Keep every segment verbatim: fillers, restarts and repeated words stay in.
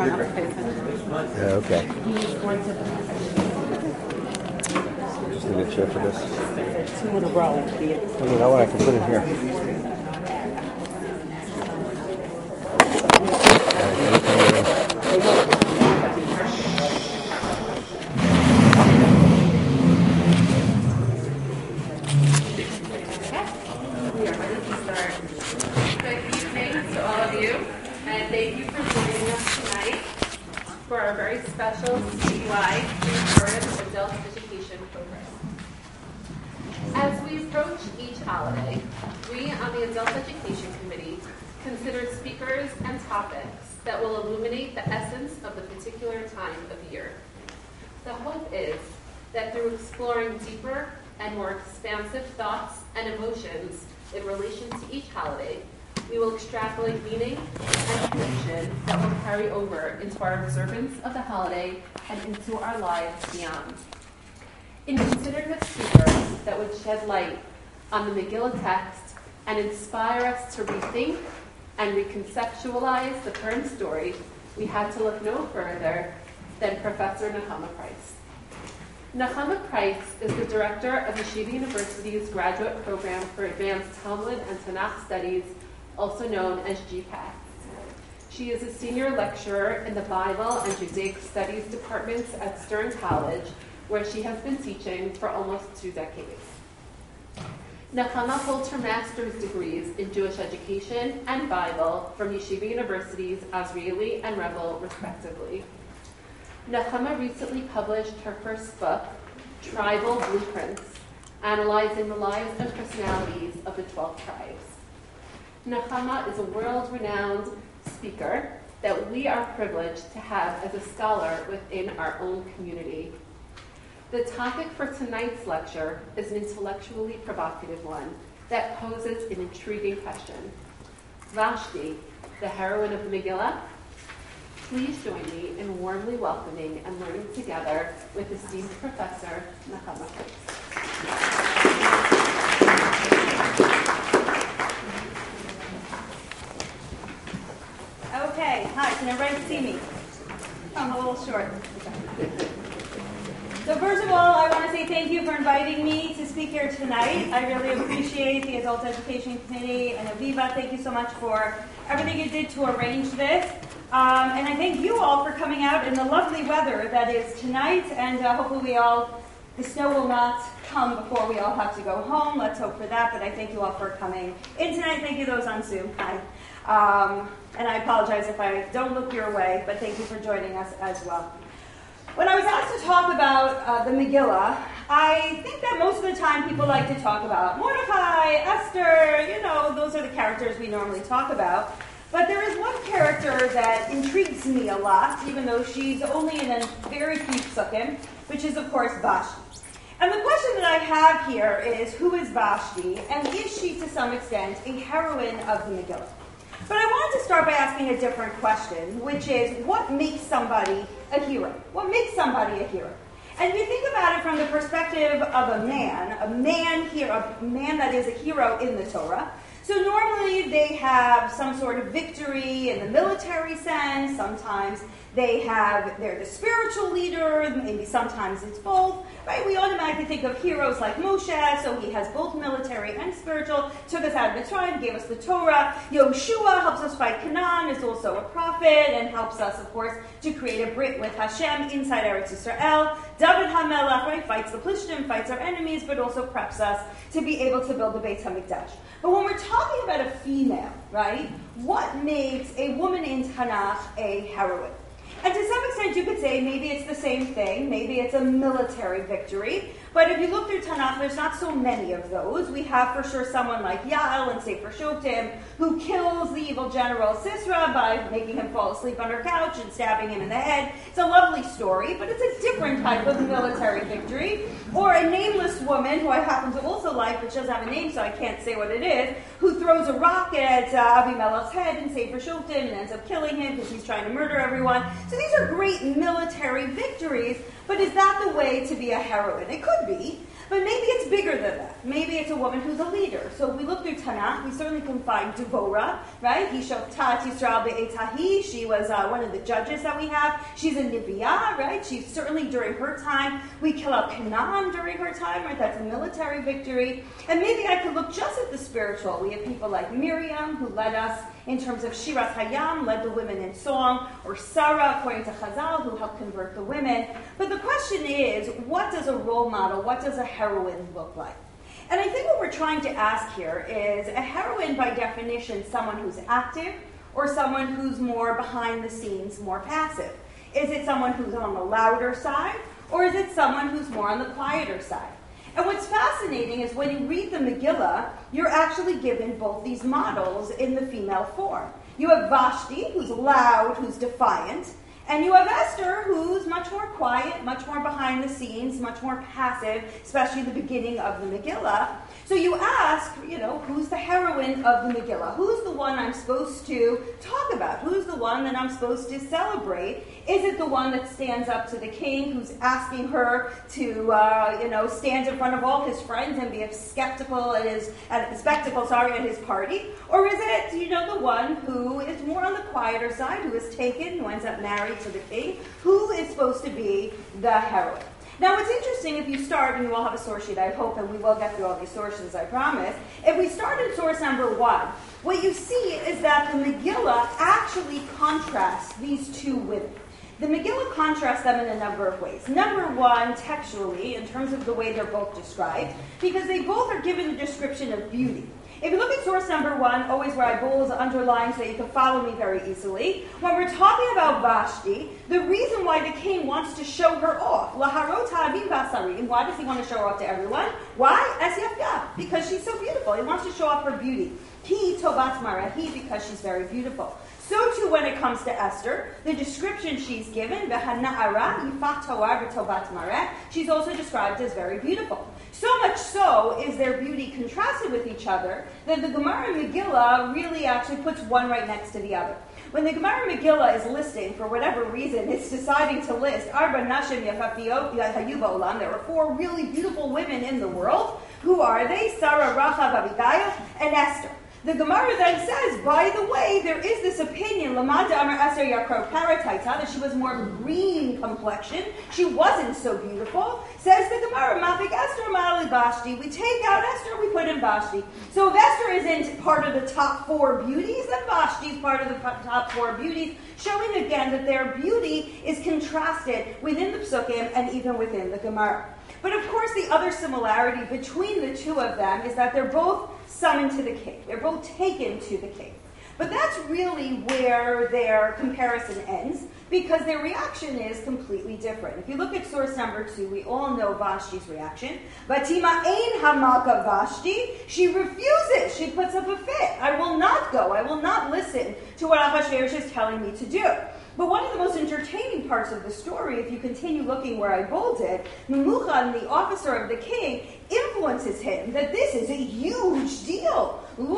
Yeah, okay. Just need a chair for this. Two in a row. I mean, that one I can put in here. We are ready to start. Good evening to all of you, and thank you for joining us tonight for our very special citywide concurrent adult education program. As we approach each holiday, we on the Adult Education Committee consider speakers and topics that will illuminate the essence of the particular time of year. The hope is that through exploring deeper and more expansive thoughts and emotions in relation to each holiday, we will extrapolate meaning and connection that will carry over into our observance of the holiday and into our lives beyond. In considering a speaker that would shed light on the Megillah text and inspire us to rethink and reconceptualize the current story, we had to look no further than Professor Nechama Price. Nechama Price is the director of Yeshiva University's graduate program for advanced Talmud and Tanakh studies, also known as G PAC. She is a senior lecturer in the Bible and Judaic Studies departments at Stern College, where she has been teaching for almost two decades. Nechama holds her master's degrees in Jewish education and Bible from Yeshiva Universities Azrieli and Rebel, respectively. Nechama recently published her first book, Tribal Blueprints, analyzing the lives and personalities of the twelve tribes. Nechama is a world-renowned speaker that we are privileged to have as a scholar within our own community. The topic for tonight's lecture is an intellectually provocative one that poses an intriguing question. Vashti, the heroine of the Megillah? Please join me in warmly welcoming and learning together with esteemed Professor Nechama Price. Okay, hi, can everybody see me? I'm a little short. So first of all, I want to say thank you for inviting me to speak here tonight. I really appreciate the Adult Education Committee and Aviva. Thank you so much for everything you did to arrange this. Um, and I thank you all for coming out in the lovely weather that is tonight. And uh, hopefully we all, the snow will not come before we all have to go home. Let's hope for that. But I thank you all for coming in tonight. Thank you those on Zoom. Hi. Um, and I apologize if I don't look your way, but thank you for joining us as well. When I was asked to talk about uh, the Megillah, I think that most of the time people like to talk about Mordechai, Esther, you know, those are the characters we normally talk about. But there is one character that intrigues me a lot, even though she's only in a very few psukim, which is, of course, Vashti. And the question that I have here is, who is Vashti, and is she, to some extent, a heroine of the Megillah? But I wanted to start by asking a different question, which is, what makes somebody a hero? What makes somebody a hero? And if you think about it from the perspective of a man, a man hero, a man that is a hero in the Torah, so normally they have some sort of victory in the military sense, sometimes they have, they're the spiritual leader, maybe sometimes it's both, right? We automatically think of heroes like Moshe, so he has both military and spiritual, took us out of Mitzrayim, gave us the Torah. Yoshua helps us fight Canaan, is also a prophet, and helps us, of course, to create a brit with Hashem inside Eretz Yisrael. David HaMelech, right, fights the Plishtim, fights our enemies, but also preps us to be able to build the Beit HaMikdash. But when we're talking about a female, right, what makes a woman in Tanakh a heroine? And to some extent, you could say maybe it's the same thing. Maybe it's a military victory. But if you look through Tanakh, there's not so many of those. We have for sure someone like Yael and Sefer Shoftim who kills the evil general Sisera by making him fall asleep on her couch and stabbing him in the head. It's a lovely story, but it's a different type of military victory. Or a nameless woman, who I happen to also like, but she doesn't have a name, so I can't say what it is, who throws a rock at uh, Avimelech's head in Sefer Shoftim and ends up killing him because he's trying to murder everyone. So these are great military victories. But is that the way to be a heroine? It could be. But maybe it's bigger than that. Maybe it's a woman who's a leader. So if we look through Tanakh, we certainly can find Devorah, right? He shoftat Yisrael be'etahi. She was uh, one of the judges that we have. She's a Neviah, right? She's certainly during her time. We kill out Canaan during her time, right? That's a military victory. And maybe I could look just at the spiritual. We have people like Miriam, who led us in terms of Shiras Hayam, led the women in song, or Sarah, according to Chazal, who helped convert the women. But the question is, what does a role model, what does a heroine look like? And I think what we're trying to ask here is, a heroine by definition, someone who's active, or someone who's more behind the scenes, more passive? Is it someone who's on the louder side, or is it someone who's more on the quieter side? And what's fascinating is when you read the Megillah, you're actually given both these models in the female form. You have Vashti, who's loud, who's defiant, and you have Esther, who's much more quiet, much more behind the scenes, much more passive, especially in the beginning of the Megillah. So you ask, you know, who's the heroine of the Megillah? Who's the one I'm supposed to talk about? Who's the one that I'm supposed to celebrate? Is it the one that stands up to the king, who's asking her to, uh, you know, stand in front of all his friends and be skeptical at his, at, spectacle, sorry, at his party? Or is it, you know, the one who is more on the quieter side, who is taken, who ends up married to the king? Who is supposed to be the heroine? Now, what's interesting, if you start, and you all have a source sheet, I hope, and we will get through all these sources, I promise. If we start in source number one, what you see is that the Megillah actually contrasts these two women. The Megillah contrasts them in a number of ways. Number one, textually, in terms of the way they're both described, because they both are given a description of beauty. If you look at source number one, always where I bold underline so that you can follow me very easily, when we're talking about Vashti, the reason why the king wants to show her off, Laharot ha'avim basarim, why does he want to show her off to everyone? Why? Es yafka, because she's so beautiful. He wants to show off her beauty. Ki tobat marahi, because she's very beautiful. So too when it comes to Esther, the description she's given, she's also described as very beautiful. So much so is their beauty contrasted with each other that the Gemara Megillah really actually puts one right next to the other. When the Gemara Megillah is listing, for whatever reason, it's deciding to list Arba Nashim Yafafiyot Hayu Ba'olam. There are four really beautiful women in the world. Who are they? Sarah, Rachav, Abigail, and Esther. The Gemara then says, by the way, there is this opinion, Lamada Amar Esther Yakro Parataita, that she was more green complexion. She wasn't so beautiful. Says the Gemara, Mafik Esther Mali Vashti. We take out Esther, we put in Vashti. So if Esther isn't part of the top four beauties, then Vashti is part of the top four beauties, showing again that their beauty is contrasted within the Psukim and even within the Gemara. But of course, the other similarity between the two of them is that they're both summoned to the king. They're both taken to the king. But that's really where their comparison ends, because their reaction is completely different. If you look at source number two, we all know Vashti's reaction. Vatima ein hamalka Vashti. She refuses. She puts up a fit. I will not go. I will not listen to what Ahasuerus is telling me to do. But one of the most entertaining parts of the story, if you continue looking where I bolded, Memuchan, the officer of the king, influences him that this is a huge deal.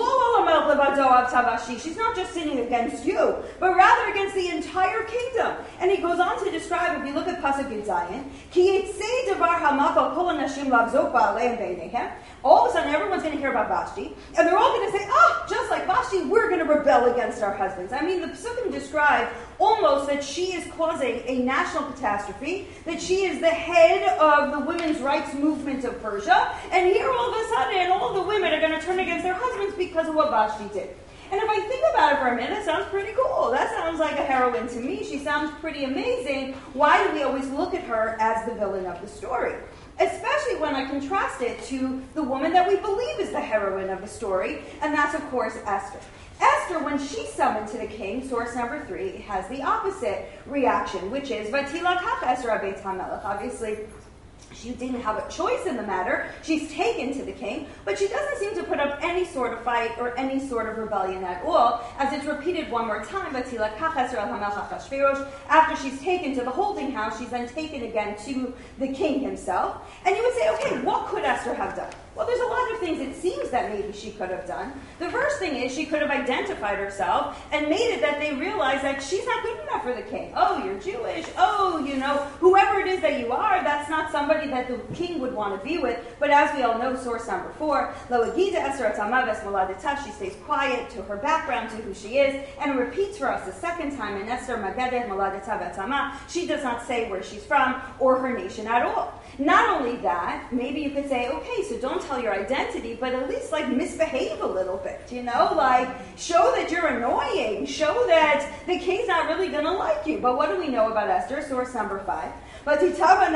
She's not just sinning against you, but rather against the entire kingdom. And he goes on to describe, if you look at Pasuk Yud Zayin, all of a sudden everyone's going to hear about Vashti, and they're all going to say, ah, just like Vashti, we're going to rebel against our husbands. I mean, the Psukim describe almost that she is causing a national catastrophe, that she is the head of the women's rights movement of Persia, and here all of a sudden all the women are going to turn against their husbands because of what Vashti did. And if I think about it for a minute, it sounds pretty cool. That sounds like a heroine to me. She sounds pretty amazing. Why do we always look at her as the villain of the story? Especially when I contrast it to the woman that we believe is the heroine of the story, and that's, of course, Esther. Esther, when she's summoned to the king, source number three, has the opposite reaction, which is, Vatila kach Esther abeit hamelech. Obviously, she didn't have a choice in the matter. She's taken to the king, but she doesn't seem to put up any sort of fight or any sort of rebellion at all, as it's repeated one more time. After she's taken to the holding house, she's then taken again to the king himself. And you would say, okay, what could Esther have done? Well, there's a lot of things it seems that maybe she could have done. The first thing is she could have identified herself and made it that they realize that she's not good enough for the king. Oh, you're Jewish. Oh, you know, whoever it is that you are, that's not somebody that the king would want to be with. But as we all know, source number four, Lo Agida Esther Atama Ves Moladeta, she stays quiet to her background, to who she is, and repeats for us the second time in Esther Magedeh Moladeta Vetama, she does not say where she's from or her nation at all. Not only that, maybe you could say, okay, so don't tell your identity, but at least like misbehave a little bit, you know, like show that you're annoying, show that the king's not really going to like you. But what do we know about Esther? Source number five. She's kind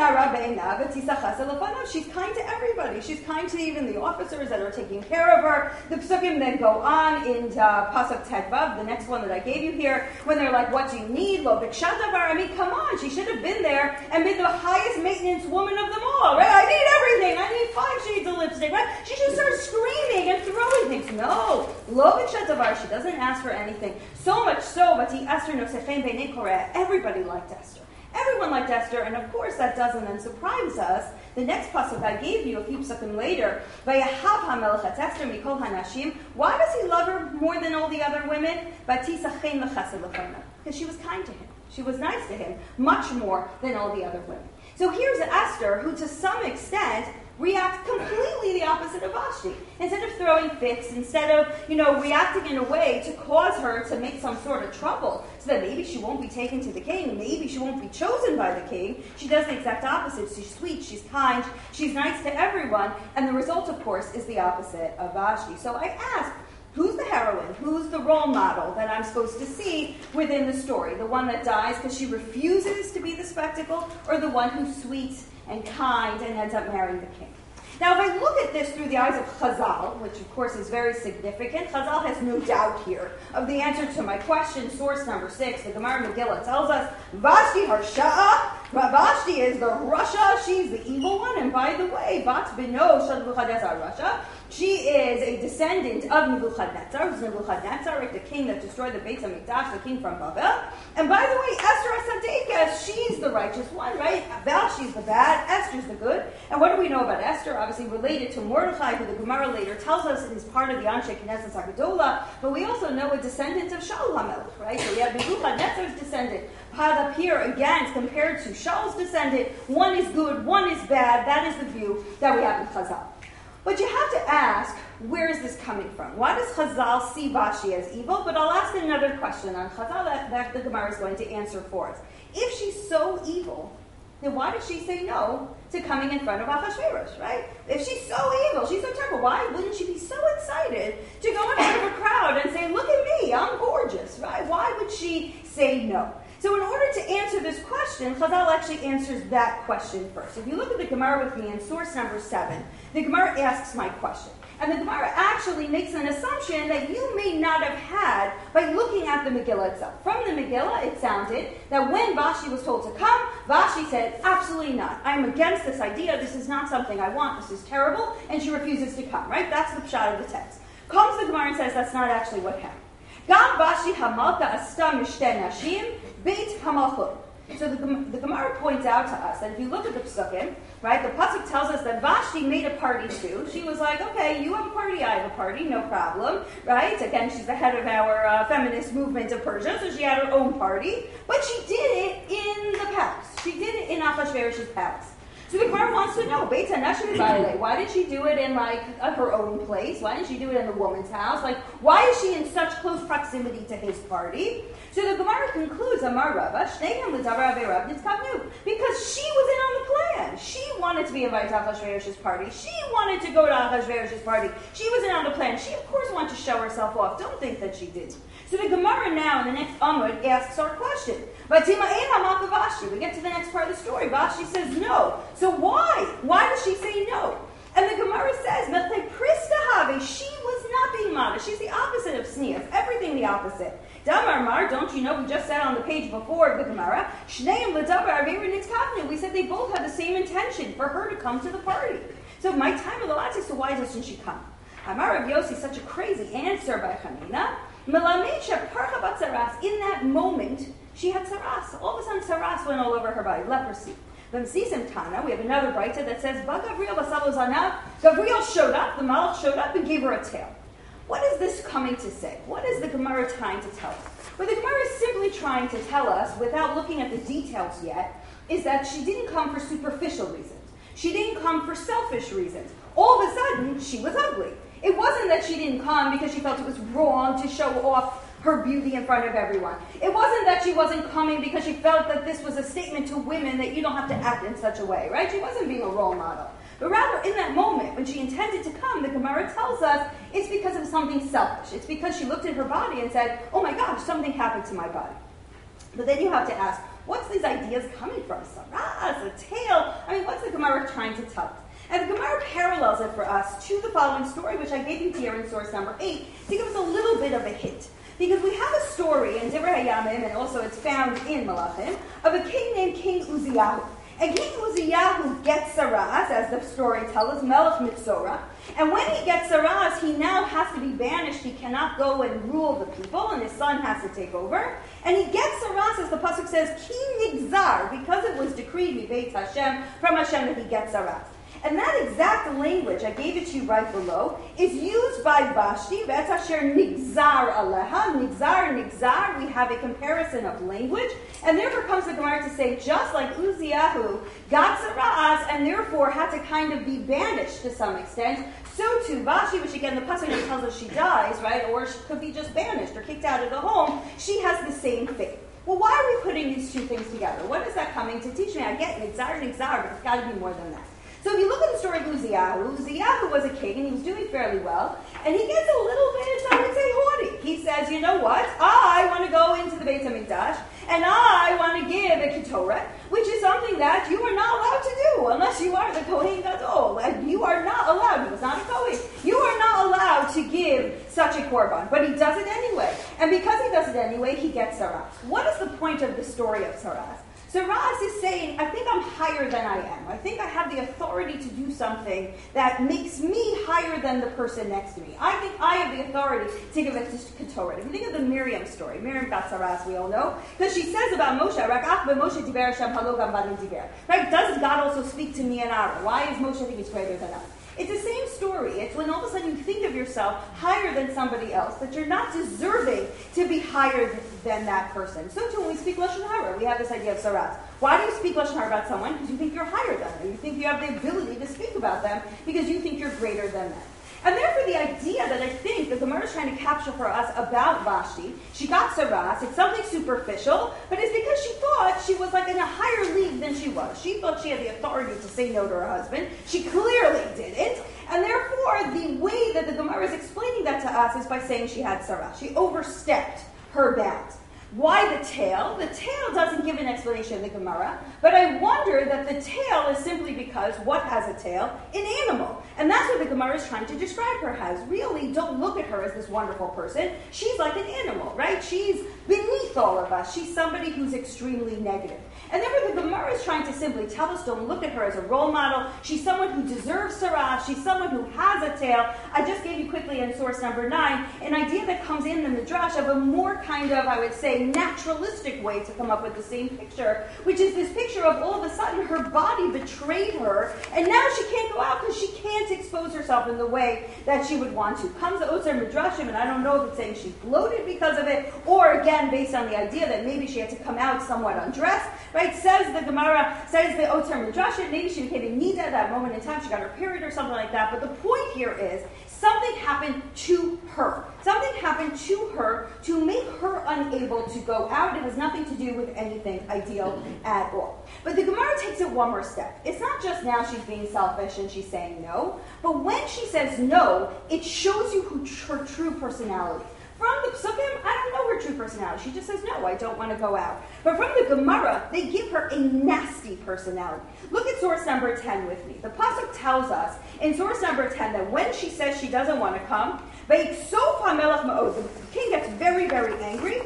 to everybody. She's kind to even the officers that are taking care of her. The psukim then go on in uh, Pasuk Tetvav, the next one that I gave you here, when they're like, what do you need? Lo b'kshadavar. I mean, come on. She should have been there and been the highest maintenance woman of them all, right? I need everything. I need five shades of lipstick, right? She should start screaming and throwing things. No. Lo b'kshadavar. She doesn't ask for anything. So much so, but Esther nosechem b'nei Koreh. Everybody liked Esther. Everyone liked Esther, and of course that doesn't then surprise us. The next pasuk I gave you a few psukim later, Vayahav HaMelech et Esther mikol hanashim. Why does he love her more than all the other women? Batisachem lechesed lefanah. Because she was kind to him. She was nice to him, much more than all the other women. So here's Esther, who to some extent reacts completely the opposite of Vashti. Instead of throwing fits, instead of, you know, reacting in a way to cause her to make some sort of trouble, so that maybe she won't be taken to the king, maybe she won't be chosen by the king, she does the exact opposite. She's sweet, she's kind, she's nice to everyone, and the result, of course, is the opposite of Vashti. So I ask, who's the heroine? Who's the role model that I'm supposed to see within the story? The one that dies because she refuses to be the spectacle, or the one who's sweet and kind and ends up marrying the king? Now, if I look at this through the eyes of Chazal, which of course is very significant, Chazal has no doubt here of the answer to my question. Source number six, the Gemara Megillah tells us, Vashti Harsha'a. Vashti is the Rasha, she's the evil one, and by the way, Bat Bino Shal Nebuchadnezzar Rasha, she is a descendant of Nebuchadnezzar, who's Nebuchadnezzar, right, the king that destroyed the Beit HaMikdash, the king from Babel. And by the way, Esther HaSadekah, she's the righteous one, right? Vashti's the bad, Esther's the good. And what do we know about Esther? Obviously related to Mordechai, who the Gemara later tells us is part of the Anshe Knesset HaGedolah, but we also know a descendant of Shaul HaMelech, right? So we have Nebuchadnezzar's descendant. Piled up here again, compared to Shaul's descendant, one is good, one is bad. That is the view that we have in Chazal. But you have to ask, where is this coming from? Why does Chazal see Vashti as evil? But I'll ask another question on Chazal that, that the Gemara is going to answer for us. If she's so evil, then why did she say no to coming in front of Ahasuerus, right? If she's so evil, she's so terrible, why wouldn't she be so excited to go in front of a crowd and say, look at me, I'm gorgeous, right? Why would she say no? So in order to answer this question, Chazal actually answers that question first. If you look at the Gemara with me in source number seven, the Gemara asks my question. And the Gemara actually makes an assumption that you may not have had by looking at the Megillah itself. From the Megillah, it sounded that when Vashti was told to come, Vashti said, absolutely not. I'm against this idea. This is not something I want. This is terrible. And she refuses to come, right? That's the pshat of the text. Comes the Gemara and says that's not actually what happened. Gam Vashti hamalka asta mishte nashim beit hamalchut. So the, the Gemara points out to us that if you look at the Psukim, right, the Pasuk tells us that Vashti made a party too. She was like, okay, you have a party, I have a party, no problem, right? Again, she's the head of our uh, feminist movement of Persia, so she had her own party. But she did it in the palace. She did it in Ahasuerus' palace. So the Gemara wants to know, Beit HaNashim Ba'alei, why did she do it in like uh, her own place? Why didn't she do it in the woman's house? Like, why is she in such close proximity to his party? So the Gemara concludes, Amar Rava, Shneihem L'Davar Avei Rav Nitzkavnu, because she was in on the plan. She wanted to be invited to Ahasuerus' party. She wanted to go to Ahasuerus' party. She was in on the plan. She, of course, wanted to show herself off. Don't think that she didn't. So the Gemara now, in the next Amud, asks our question. We get to the next part of the story. Vashti says no. So why? Why does she say no? And the Gemara says, she was not being modest. She's the opposite of sneaf. Everything the opposite. Damar Mar, don't you know, we just said on the page before the Gemara, we said they both had the same intention, for her to come to the party. So my time of the last, so why doesn't she come? Amar Rav Yossi, such a crazy answer by Chanina. In that moment, she had saras. All of a sudden, saras went all over her body, leprosy. V'msisim Tana, we have another brayta that says, "Ba Gabriel basalo zanav." Gabriel showed up, the Malach showed up and gave her a tail. What is this coming to say? What is the Gemara trying to tell us? What the Gemara is simply trying to tell us, without looking at the details yet, is that she didn't come for superficial reasons. She didn't come for selfish reasons. All of a sudden, she was ugly. It wasn't that she didn't come because she felt it was wrong to show off her beauty in front of everyone. It wasn't that she wasn't coming because she felt that this was a statement to women that you don't have to act in such a way, right? She wasn't being a role model. But rather, in that moment, when she intended to come, the Gemara tells us it's because of something selfish. It's because she looked at her body and said, oh my gosh, something happened to my body. But then you have to ask, what's these ideas coming from? Saras, a tail? I mean, what's the Gemara trying to tell us? And the Gemara parallels it for us to the following story, which I gave you here in source number eight, to give us a little bit of a hint. Because we have a story in Divrei Hayamim, and also it's found in Malachim, of a king named King Uziyahu. And King Uziyahu gets Saras, as the story tells us, Melech Mitzora. And when he gets Saras, he now has to be banished. He cannot go and rule the people, and his son has to take over. And he gets Saras, as the pasuk says, Ki Nigzar, because it was decreed, Mibeit Hashem, from Hashem, that he gets Saras. And that exact language, I gave it to you right below, is used by Vashti, Vet Asher Nigzar Aleha, Nigzar, Nigzar, we have a comparison of language, and therefore comes the Gemara to say, just like Uziyahu got Saras, and therefore had to kind of be banished to some extent, so too Vashti, which again the pasuk tells us she dies, right, or she could be just banished or kicked out of the home, she has the same fate. Well, why are we putting these two things together? What is that coming to teach me? I get Nigzar, Nigzar, but it's got to be more than that. So if you look at the story of Uziyahu, Uziyahu was a king, and he was doing fairly well, and he gets a little bit, I would say, haughty. He says, you know what, I want to go into the Beit HaMikdash, and I want to give a Ketoret, which is something that you are not allowed to do, unless you are the Kohen Gadol. And you are not allowed, he was not a Kohen, you are not allowed to give such a Korban, but he does it anyway. And because he does it anyway, he gets Saras. What is the point of the story of Saras? Saras is saying, I think I'm higher than I am. I think I have the authority to do something that makes me higher than the person next to me. I think I have the authority to give it to Ketoret. If you think of the Miriam story, Miriam got Saras, we all know, because she says about Moshe, Rakach Moshe Diber Hashem Halo Gam Banim Diber. Right? Does God also speak to me and Aaron? Why is Moshe think he's greater than us? It's the same story. It's when all of a sudden you think of yourself higher than somebody else, that you're not deserving to be higher than that person. So too when we speak Lashon Hara, we have this idea of Saras. Why do you speak Lashon Hara about someone? Because you think you're higher than them. You think you have the ability to speak about them because you think you're greater than them. And therefore the idea that I think the Gemara is trying to capture for us about Vashti, she got Saras, it's something superficial, but it's because she thought she was like in a higher league than she was. She thought she had the authority to say no to her husband. She clearly didn't. And therefore the way that the Gemara is explaining that to us is by saying she had Saras. She overstepped her bounds. Why the tail? The tail doesn't give an explanation in the Gemara, but I wonder that the tail is simply because what has a tail? An animal. And that's what the Gemara is trying to describe her as. Really, don't look at her as this wonderful person. She's like an animal, right? She's beneath all of us. She's somebody who's extremely negative. And therefore the Gemara is trying to simply tell us, don't look at her as a role model. She's someone who deserves Saras. She's someone who has a tail. I just gave you quickly in source number nine an idea that comes in the Midrash of a more kind of, I would say, naturalistic way to come up with the same picture, which is this picture of all of a sudden her body betrayed her, and now she can't go out because she can't expose herself in the way that she would want to. Comes the Otzar Midrashim, and I don't know if it's saying she bloated because of it, or again, based on the idea that maybe she had to come out somewhat undressed, right? Says the Gemara, says the Otzar Midrashim, maybe she became a nida at that moment in time, she got her period or something like that, but the point here is, something happened to her. Something happened to her to make her unable to go out. It has nothing to do with anything ideal at all. But the Gemara takes it one more step. It's not just now she's being selfish and she's saying no, but when she says no, it shows you who her true personality. From the Psukim, I don't know her true personality. She just says, no, I don't want to go out. But from the Gemara, they give her a nasty personality. Look at source number ten with me. The Pasuk tells us in source number ten that when she says she doesn't want to come, the king gets very, very angry,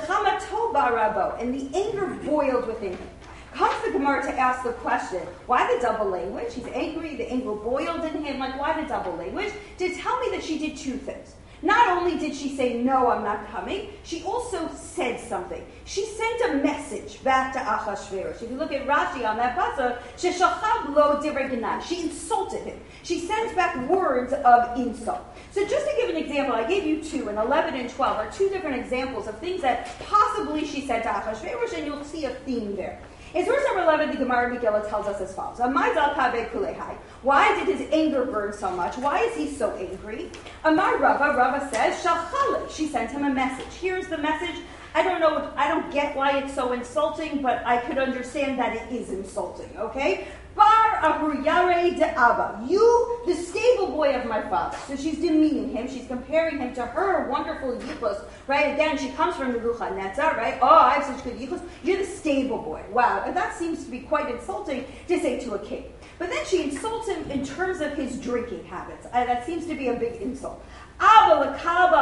and the anger boiled within him. Comes the Gemara to ask the question, why the double language? He's angry, the anger boiled in him, like why the double language? To tell me that she did two things. Not only did she say, no, I'm not coming, she also said something. She sent a message back to Achashverosh. If you look at Rashi on that pasuk, sheshachab lo divrei gnai. She insulted him. She sends back words of insult. So just to give an example, I gave you two, and eleven and twelve are two different examples of things that possibly she said to Achashverosh, and you'll see a theme there. In source number eleven, the Gemara Megillah tells us as follows. Why did his anger burn so much? Why is he so angry? Amar Rava, Rava says, Shalchale. She sent him a message. Here's the message. I don't know, I don't get why it's so insulting, but I could understand that it is insulting, okay? Bar Ahuriyare de Abba, you, the stable boy of my father. So she's demeaning him, she's comparing him to her wonderful yichus, right? Again, she comes from Nebuchadnezzar, right? Oh, I have such good yichus. You're the stable boy. Wow, and that seems to be quite insulting to say to a king. But then she insults him in terms of his drinking habits. Uh, that seems to be a big insult. My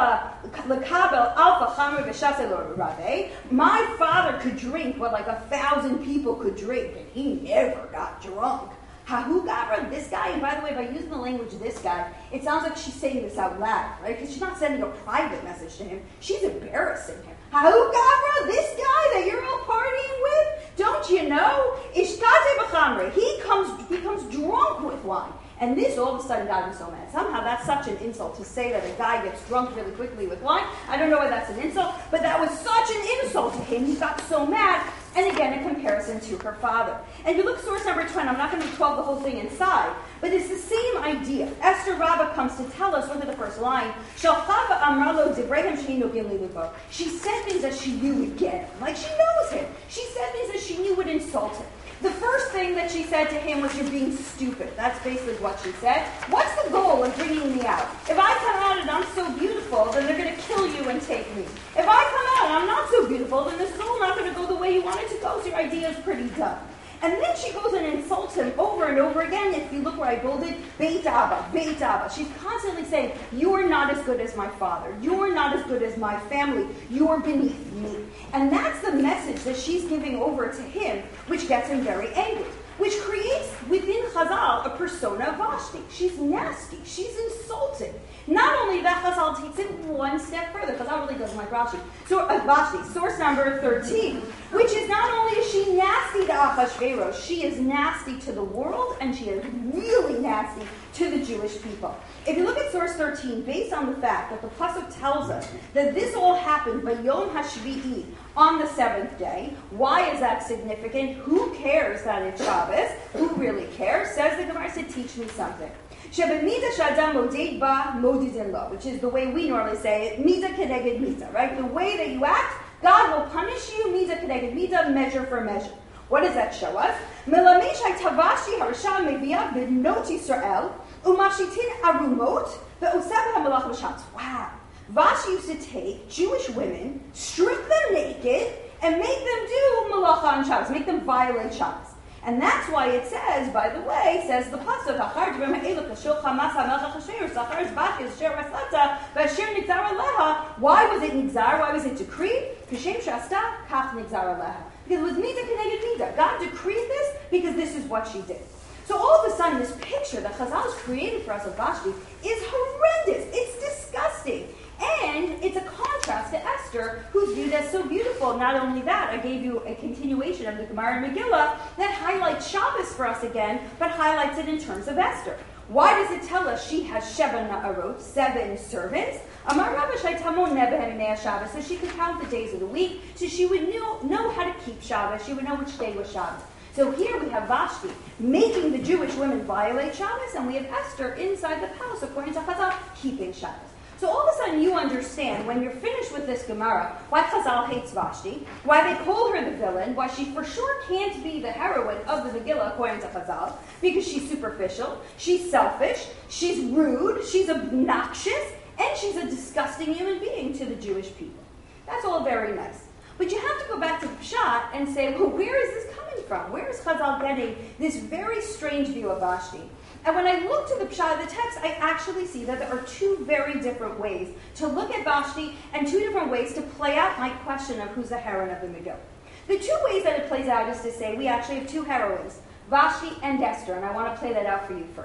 father could drink what like a thousand people could drink, and he never got drunk. Hahu Gabra, this guy, and by the way, by using the language this guy, it sounds like she's saying this out loud, right? Because she's not sending a private message to him, she's embarrassing him. Hahu Gabra, this guy that you're all partying with, don't you know? Ishkate b'chamre, he comes, he comes drunk with wine. And this all of a sudden got him so mad. Somehow that's such an insult to say that a guy gets drunk really quickly with wine. I don't know why that's an insult, but that was such an insult to him. He got so mad. And again, a comparison to her father. And if you look at source number twenty, I'm not going to twelve the whole thing inside, but it's the same idea. Esther Rabbah comes to tell us, look at the first line, she said things that she knew would get him. Like she knows him. She said things that she knew would insult him. The first thing that she said to him was, you're being stupid. That's basically what she said. What's the goal of bringing me out? If I come out and I'm so beautiful, then they're going to kill you and take me. If I come out and I'm not so beautiful, then this is all not going to go the way you want it to go, so your idea is pretty dumb. And then she goes and insults him over and over again. If you look where I bolded, Beit Abba, Beit Abba. She's constantly saying, you're not as good as my father. You're not as good as my family. You're beneath me. And that's the message that she's giving over to him, which gets him very angry. Which creates within Chazal a persona of Vashti. She's nasty. She's insulting. Not only that, Chazal takes it one step further. Chazal really doesn't like Rashi. So, uh, Vashti, source number thirteen, which is not only is she nasty to Achashverosh, she is nasty to the world, and she is really nasty to the Jewish people. If you look at source thirteen, based on the fact that the pasuk tells us that this all happened by Yom HaShvi'i, on the seventh day, why is that significant? Who cares that it's Shabbos? Who really cares? Says the Gemara, said, teach me something. Which is the way we normally say it, Mida Keneged Mida, right? The way that you act, God will punish you, Mida Keneged Mida, measure for measure. What does that show us? Wow. Vashi used to take Jewish women, strip them naked, and make them do malacha on Shabbos, make them violate Shabbos. And that's why it says, by the way, says the pasuk, why was it nigzar? Why was it decreed? Because it was mida keneged mida. God decreed this because this is what she did. So all of a sudden, this picture that Chazal has created for us of Vashti is horrendous. It's disgusting. And it's a contrast to Esther, who's viewed as so beautiful. Not only that, I gave you a continuation of the Gemara and Megillah that highlights Shabbos for us again, but highlights it in terms of Esther. Why does it tell us she has Sheva Na'arot, seven servants? Amar Rabba Shaitamon Nebehem Shabbos, so she could count the days of the week, so she would know, know how to keep Shabbos, she would know which day was Shabbos. So here we have Vashti making the Jewish women violate Shabbos, and we have Esther inside the palace, according to Chazal, keeping Shabbos. So all of a sudden you understand, when you're finished with this Gemara, why Chazal hates Vashti, why they call her the villain, why she for sure can't be the heroine of the Megillah, according to Chazal, because she's superficial, she's selfish, she's rude, she's obnoxious, and she's a disgusting human being to the Jewish people. That's all very nice. But you have to go back to the Pshat and say, well, where is this coming from? Where is Chazal getting this very strange view of Vashti? And when I look to the Pshat of the text, I actually see that there are two very different ways to look at Vashti and two different ways to play out my question of who's the heroine of the Megillah. The two ways that it plays out is to say we actually have two heroines, Vashti and Esther, and I want to play that out for you first.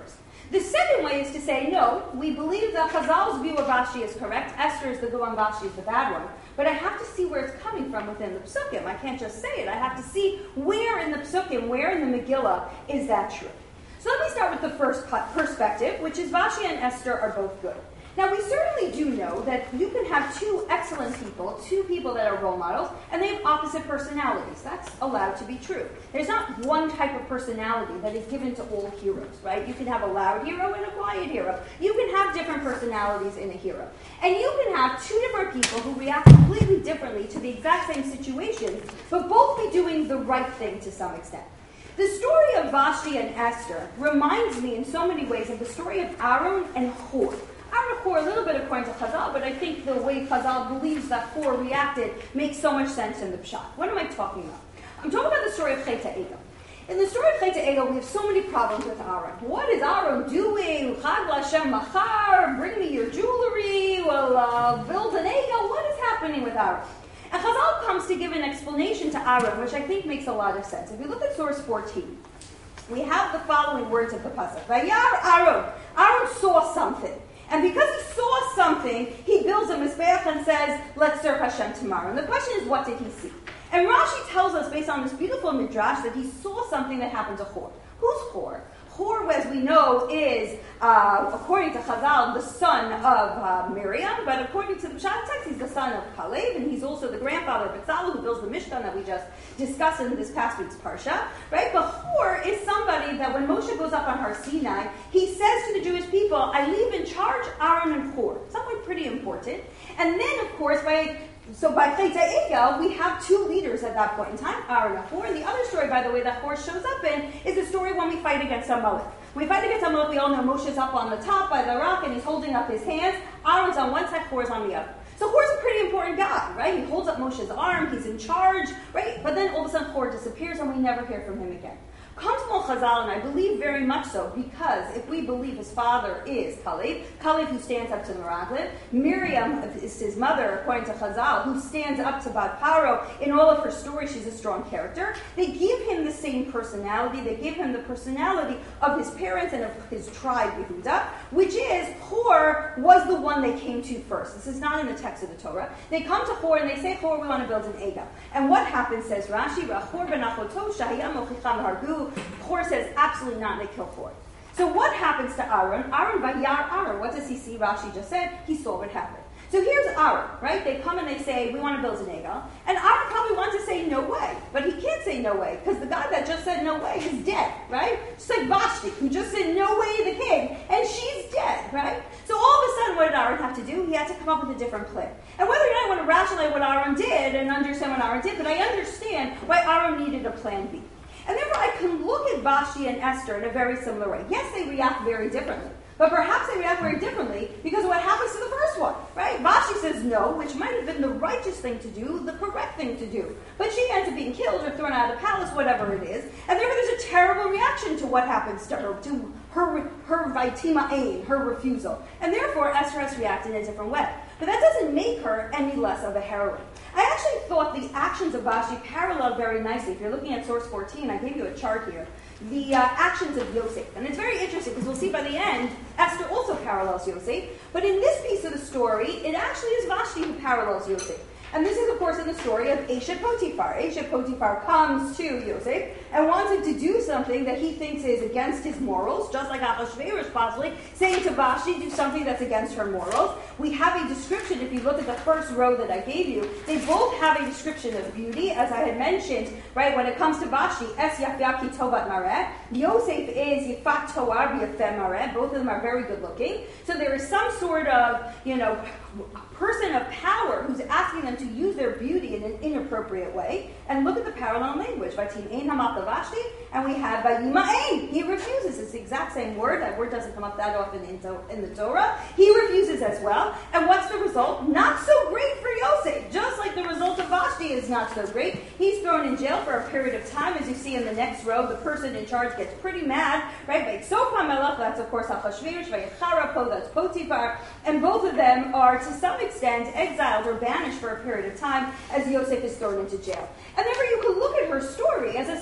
The second way is to say, no, we believe that Chazal's view of Vashti is correct. Esther is the good one, Vashti is the bad one. But I have to see where it's coming from within the Psukim. I can't just say it. I have to see where in the Psukim, where in the Megillah is that true. So let me start with the first perspective, which is Vashti and Esther are both good. Now, we certainly do know that you can have two excellent people, two people that are role models, and they have opposite personalities. That's allowed to be true. There's not one type of personality that is given to all heroes, right? You can have a loud hero and a quiet hero. You can have different personalities in a hero. And you can have two different people who react completely differently to the exact same situation, but both be doing the right thing to some extent. The story of Vashti and Esther reminds me in so many ways of the story of Aaron and Hur. Aaron and Hur, a little bit according to Chazal, but I think the way Chazal believes that Hur reacted makes so much sense in the Pshat. What am I talking about? I'm talking about the story of Chet HaEgel. In the story of Chet HaEgel, we have so many problems with Aaron. What is Aaron doing? Chag Lashem Machar, bring me your jewelry, well, uh, build an Egel. What is happening with Aaron? And Chazal comes to give an explanation to Aaron, which I think makes a lot of sense. If you look at source fourteen, we have the following words of the pasuk: Vayar Aaron. Aaron saw something. And because he saw something, he builds a mizbeach and says, let's serve Hashem tomorrow. And the question is, what did he see? And Rashi tells us, based on this beautiful midrash, that he saw something that happened to Hur. Who's Hur? Hur, as we know, is, uh, according to Chazal, the son of uh, Miriam, but according to the Pshat text, he's the son of Kalev, and he's also the grandfather of Betzalel, who builds the Mishkan that we just discussed in this past week's Parsha, right? But Hur is somebody that when Moshe goes up on Har Sinai, he says to the Jewish people, I leave in charge Aaron and Hur, something pretty important. And then, of course, by So by Chet HaEgel, we have two leaders at that point in time, Aaron and Hur. And the other story, by the way, that Hur shows up in is the story when we fight against Amalek. When we fight against Amalek, we all know Moshe's up on the top by the rock, and he's holding up his hands. Aaron's on one side, Hur's on the other. So Hur's a pretty important guy, right? He holds up Moshe's arm, he's in charge, right? But then all of a sudden Hur disappears, and we never hear from him again. Comes from Chazal, and I believe very much so, because if we believe his father is Kalev, Kalev who stands up to the Meraglim, Miriam is his mother, according to Chazal, who stands up to Bat Paro. In all of her stories, she's a strong character. They give him the same personality. They give him the personality of his parents and of his tribe, Yehuda, which is Hur was the one they came to first. This is not in the text of the Torah. They come to Hur, and they say, Hur, we want to build an Egel. And what happens, says Rashi, Hur ben Achoto, Shahiyam Ochicham Hargu. Hur says, absolutely not, and they kill Hur. So what happens to Aaron? Aaron, Vayar Aaron, what does he see? Rashi just said, he saw what happened. So here's Aaron, right? They come and they say, we want to build an Egel. And Aaron probably wants to say, no way. But he can't say no way, because the guy that just said no way is dead, right? Just like Vashti, who just said no way the king, and she's dead, right? So all of a sudden, what did Aaron have to do? He had to come up with a different plan. And whether or not I want to rationalize what Aaron did and understand what Aaron did, but I understand why Aaron needed a plan B. And therefore, I can look at Vashti and Esther in a very similar way. Yes, they react very differently. But perhaps they react very differently because of what happens to the first one, right? Vashti says no, which might have been the righteous thing to do, the correct thing to do. But she ends up being killed or thrown out of the palace, whatever it is. And therefore, there's a terrible reaction to what happens to her, to her, her vaitima ain, her refusal. And therefore, Esther has to react in a different way. But that doesn't make her any less of a heroine. I actually thought the actions of Vashti parallel very nicely. If you're looking at source fourteen, I gave you a chart here. The uh, actions of Yosef. And it's very interesting because we'll see by the end, Esther also parallels Yosef. But in this piece of the story, it actually is Vashti who parallels Yosef. And this is, of course, in the story of Eshet Potiphar. Eshet Potiphar comes to Yosef and wants him to do something that he thinks is against his morals, just like Achashverosh possibly saying to Vashti, do something that's against her morals. We have a description, if you look at the first row that I gave you, they both have a description of beauty, as I had mentioned, right, when it comes to Vashti, Es Yafya Ki Tovat Mareh. Yosef is Yifat Toar B'Yafeh Mareh. Both of them are very good looking. So there is some sort of, you know, person of power who's asking them to use their beauty in an inappropriate way. And look at the parallel language. Vaytim ein hamat Vashti, and we have Vayima ein. He refuses. It's the exact same word. That word doesn't come up that often in, to- in the Torah. He refuses as well. And what's the result? Not so great for Yosef. Just like the result of Vashti is not so great. He's thrown in jail for a period of time. As you see in the next row, the person in charge gets pretty mad. Right? Vaytzofa Melech, that's of course Achashverosh. Vayechara Po, that's Potiphar. And both of them are to some extent exiled or banished for a period of time as Yosef is thrown into jail. And therefore you can look at her story as a similar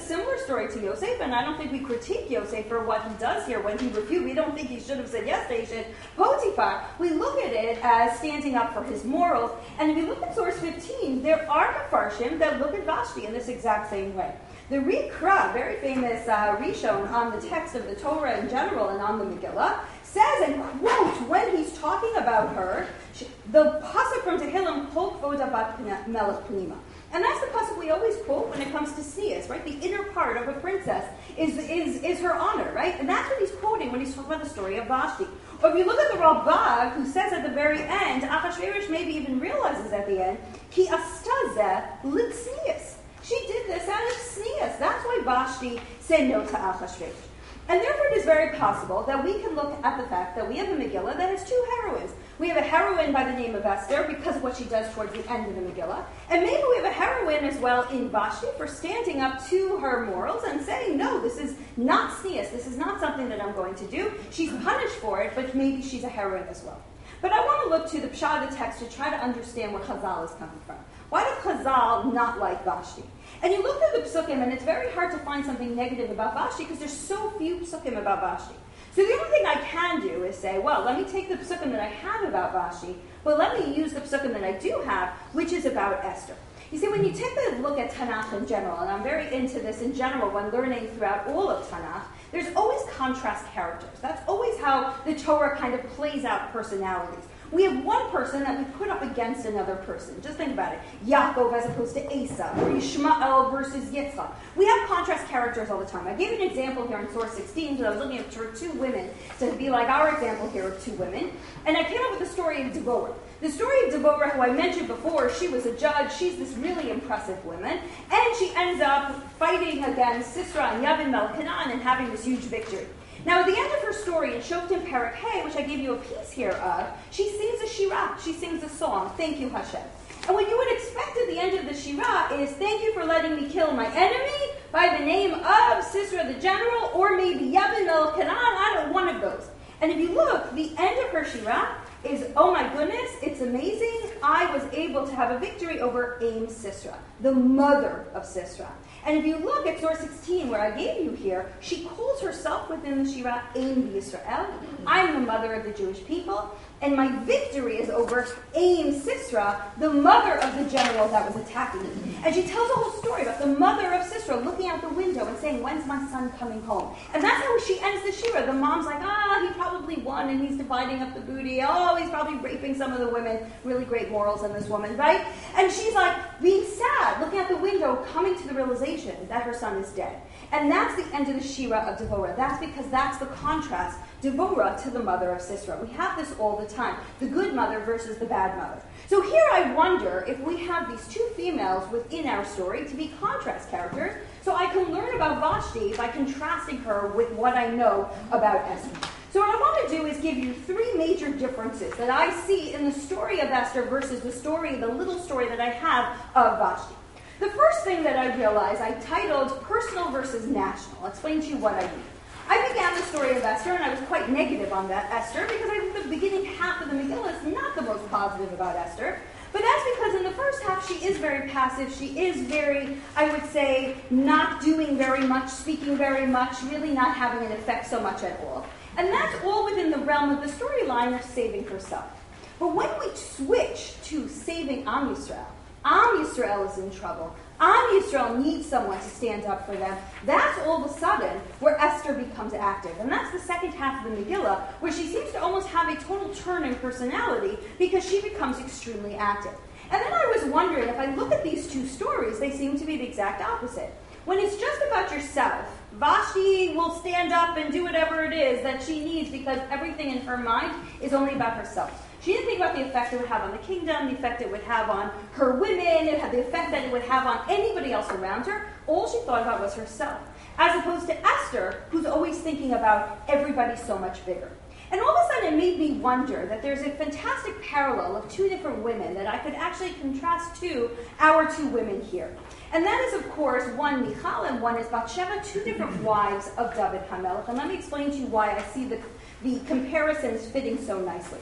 story to Yosef, and I don't think we critique Yosef for what he does here when he refused. We don't think he should have said yes to Eshet Potiphar. We look at it as standing up for his morals. And if you look at source fifteen, there are Mefarshim that look at Vashti in this exact same way. The Rikra, very famous uh, Rishon on the text of the Torah in general and on the Megillah, says and quotes when he's talking about her, the pasuk from Tehillim, Kol Kvoda Bat Melech Pnima. And that's the pasuk we always quote when it comes to Sneas, right? The inner part of a princess is, is, is her honor, right? And that's what he's quoting when he's talking about the story of Vashti. Or if you look at the Ralbag, who says at the very end, Achashverosh maybe even realizes at the end, Ki astazeh lit Sneas. She did this out of Sneas. That's why Vashti said no to Achashverosh. And therefore it is very possible that we can look at the fact that we have a Megillah that has two heroines. We have a heroine by the name of Esther because of what she does towards the end of the Megillah. And maybe we have a heroine as well in Vashti for standing up to her morals and saying, no, this is not Sneas. This is not something that I'm going to do. She's punished for it, but maybe she's a heroine as well. But I want to look to the Pshat of the text to try to understand where Chazal is coming from. Why does Chazal not like Vashti? And you look at the psukim, and it's very hard to find something negative about Vashti because there's so few psukim about Vashti. So the only thing I can do is say, well, let me take the psukim that I have about Vashti, but let me use the psukim that I do have, which is about Esther. You see, when you take a look at Tanakh in general, and I'm very into this in general when learning throughout all of Tanakh, there's always contrast characters. That's always how the Torah kind of plays out personalities. We have one person that we put up against another person. Just think about it. Yaakov as opposed to Esav, or Yishmael versus Yitzchak. We have contrast characters all the time. I gave an example here in source sixteen, so I was looking at two women to be like our example here of two women. And I came up with the story of Deborah. The story of Deborah, who I mentioned before, she was a judge. She's this really impressive woman. And she ends up fighting against Sisera and Yavin Melkanan and having this huge victory. Now, at the end of her story in Shoftim Perek Hey, which I gave you a piece here of, she sings a shirah. She sings a song, Thank You, Hashem. And what you would expect at the end of the shirah is, thank you for letting me kill my enemy by the name of Sisera the general, or maybe Yavin Melkanan, I don't one of those. And if you look, the end of her shirah is, oh my goodness, it's amazing. I was able to have a victory over Aim Sisera, the mother of Sisera. And if you look at source sixteen, where I gave you here, she calls herself within the shirah Aim Yisrael. I'm the mother of the Jewish people, and my victory is over Aim Sisera, the mother of the general that was attacking me. And she tells a whole story about the mother of Sisera looking out the window and saying, when's my son coming home? And that's how she ends the shirah. The mom's like, ah, he probably won, and he's dividing up the booty. Oh, he's probably raping some of the women. Really great morals in this woman, right? And she's like being sad, looking out the window, coming to the realization that her son is dead. And that's the end of the shirah of Devorah. That's because that's the contrast, Devorah to the mother of Sisera. We have this all the time, the good mother versus the bad mother. So here I wonder if we have these two females within our story to be contrast characters, so I can learn about Vashti by contrasting her with what I know about Esther. So what I want to do is give you three major differences that I see in the story of Esther versus the story, the little story that I have of Vashti. The first thing that I realized, I titled Personal versus National. I'll explain to you what I mean. I began the story of Esther, and I was quite negative on that Esther, because I think the beginning half of the Megillah is not the most positive about Esther. But that's because in the first half, she is very passive. She is very, I would say, not doing very much, speaking very much, really not having an effect so much at all. And that's all within the realm of the storyline of saving herself. But when we switch to saving Am Yisrael, Am Yisrael is in trouble. Am Yisrael needs someone to stand up for them. That's all of a sudden where Esther becomes active. And that's the second half of the Megillah, where she seems to almost have a total turn in personality because she becomes extremely active. And then I was wondering, if I look at these two stories, they seem to be the exact opposite. When it's just about yourself, Vashti will stand up and do whatever it is that she needs because everything in her mind is only about herself. She didn't think about the effect it would have on the kingdom, the effect it would have on her women, it had the effect that it would have on anybody else around her. All she thought about was herself. As opposed to Esther, who's always thinking about everybody so much bigger. And all of a sudden it made me wonder that there's a fantastic parallel of two different women that I could actually contrast to our two women here. And that is, of course, one Michal and one is Bathsheba, two different wives of David HaMelech. And let me explain to you why I see the, the comparisons fitting so nicely.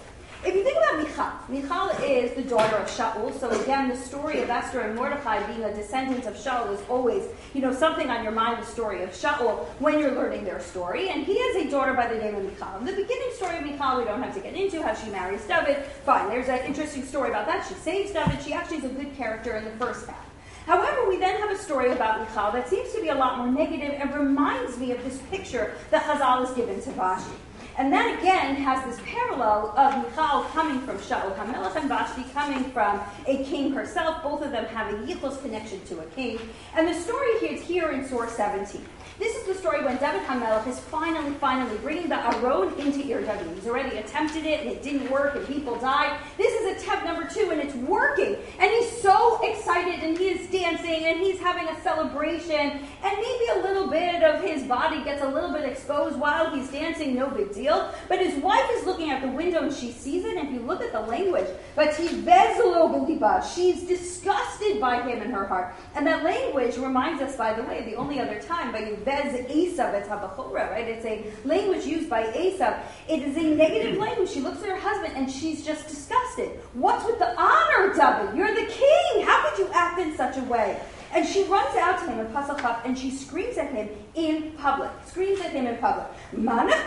If you think about Michal, Michal is the daughter of Shaul. So again, the story of Esther and Mordechai being a descendant of Shaul is always, you know, something on your mind, the story of Shaul, when you're learning their story. And he has a daughter by the name of Michal. And the beginning story of Michal, we don't have to get into, how she marries David. Fine, there's an interesting story about that. She saves David. She actually is a good character in the first half. However, we then have a story about Michal that seems to be a lot more negative and reminds me of this picture that Chazal has given to Vashti. And that again has this parallel of Michal coming from Shaul HaMelech and Vashti coming from a king herself, both of them having yichus connection to a king. And the story here is here in Surah seventeen. This is the story when David HaMelech is finally, finally bringing the Aron into Ir David. He's already attempted it, and it didn't work, and people died. This is attempt number two, and it's working. And he's so excited, and he is dancing, and he's having a celebration, and maybe a little bit of his body gets a little bit exposed while he's dancing, no big deal. But his wife is looking out the window, and she sees it, and if you look at the language, but she's disgusted by him in her heart. And that language reminds us, by the way, the only other time, by you Vez Esav, it's Habachora, right? It's a language used by Esav. It is a negative language. She looks at her husband and she's just disgusted. What's with the honor, David? You're the king. How could you act in such a way? And she runs out to him in Pasuk Chaf and she screams at him in public. Screams at him in public. What type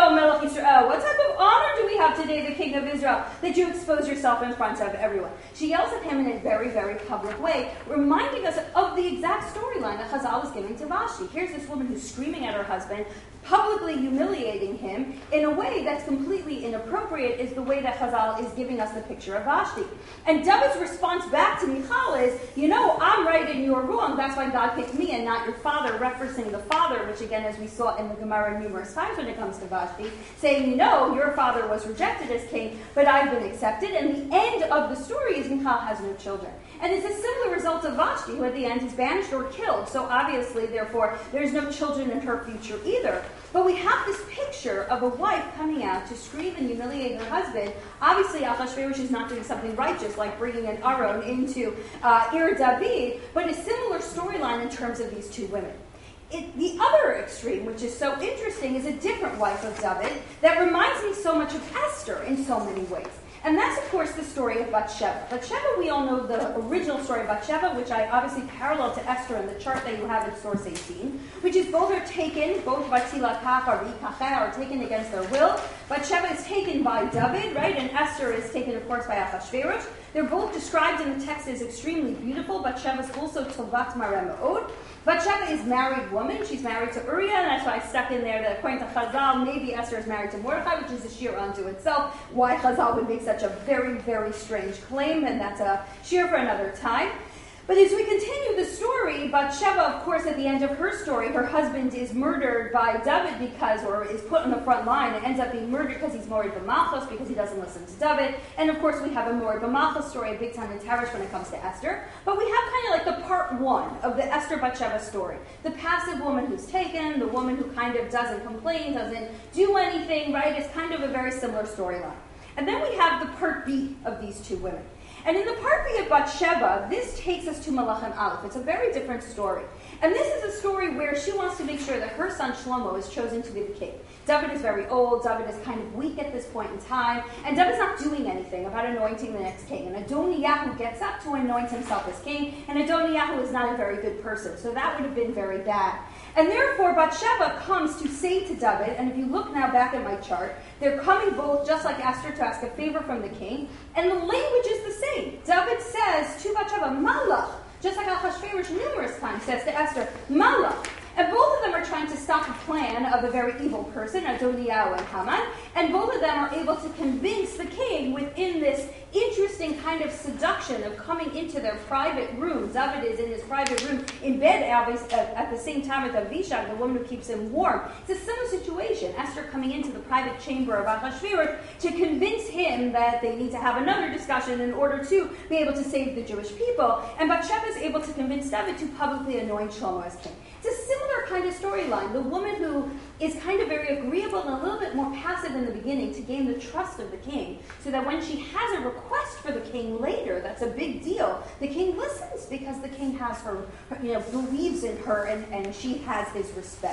of honor do we have today, the king of Israel, that you expose yourself in front of everyone? She yells at him in a very, very public way, reminding us of the exact storyline that Chazal was giving to Vashti. Here's this woman who's screaming at her husband, publicly humiliating him in a way that's completely inappropriate, is the way that Chazal is giving us the picture of Vashti. And David's response back to Michal is, you know, I'm right and you're wrong. That's why God picked me and not your father, referencing the father, which again, as we saw in the Gemara numerous times when it comes to Vashti, saying, you know, your father was rejected as king, but I've been accepted. And the end of the story is Michal has no children. And it's a similar result of Vashti, who at the end is banished or killed. So obviously, therefore, there's no children in her future either. But we have this picture of a wife coming out to scream and humiliate her husband. Obviously, Achashverosh is not doing something righteous, like bringing an Aron into uh, Ir David, but a similar storyline in terms of these two women. It, the other extreme, which is so interesting, is a different wife of David that reminds me so much of Esther in so many ways. And that's, of course, the story of Bathsheba. Bathsheba, we all know the original story of Bathsheba, which I obviously parallel to Esther in the chart that you have in source eighteen, which is both are taken, both Batila Kach or Ikacha are taken against their will. Bathsheba is taken by David, right? And Esther is taken, of course, by Achashverosh. They're both described in the text as extremely beautiful. Bathsheba is also Tovat Mareh Me'od. Bathsheba is married woman. She's married to Uriah, and that's why I stuck in there that according to Chazal, maybe Esther is married to Mordechai, which is a sheer unto itself. Why Chazal would make such a very, very strange claim, and that's a sheer for another time. But as we continue the story, Bathsheba, of course, at the end of her story, her husband is murdered by David because, or is put on the front line and ends up being murdered because he's Mored B'Malchus, because he doesn't listen to David. And of course, we have a Mored B'Malchus story, a big time in Tarish when it comes to Esther. But we have kind of like the part one of the Esther Bathsheba story. The passive woman who's taken, the woman who kind of doesn't complain, doesn't do anything, right? It's kind of a very similar storyline. And then we have the part B of these two women. And in the part B of Bathsheba, this takes us to Malachim Aleph. It's a very different story. And this is a story where she wants to make sure that her son Shlomo is chosen to be the king. David is very old. David is kind of weak at this point in time. And David's not doing anything about anointing the next king. And Adoniyahu gets up to anoint himself as king. And Adoniyahu is not a very good person. So that would have been very bad. And therefore, Bathsheba comes to say to David, and if you look now back at my chart, they're coming both, just like Esther, to ask a favor from the king. And the language is the same. David says to Bathsheba, Malach, just like Achashverosh numerous times says to Esther, Malach. And both of them are trying to stop a plan of a very evil person, Adoniyahu and Haman, and both of them are able to convince the king within this interesting kind of seduction of coming into their private room. David is in his private room in bed at the same time with Avishag, the woman who keeps him warm. It's a similar situation. Esther coming into the private chamber of Achashverosh to convince him that they need to have another discussion in order to be able to save the Jewish people. And Bathsheba is able to convince David to publicly anoint Shlomo as king. It's a similar kind of storyline. The woman who is kind of very agreeable and a little bit more passive in the beginning to gain the trust of the king, so that when she has a request for the king later, that's a big deal, the king listens because the king has her, you know, believes in her and, and she has his respect.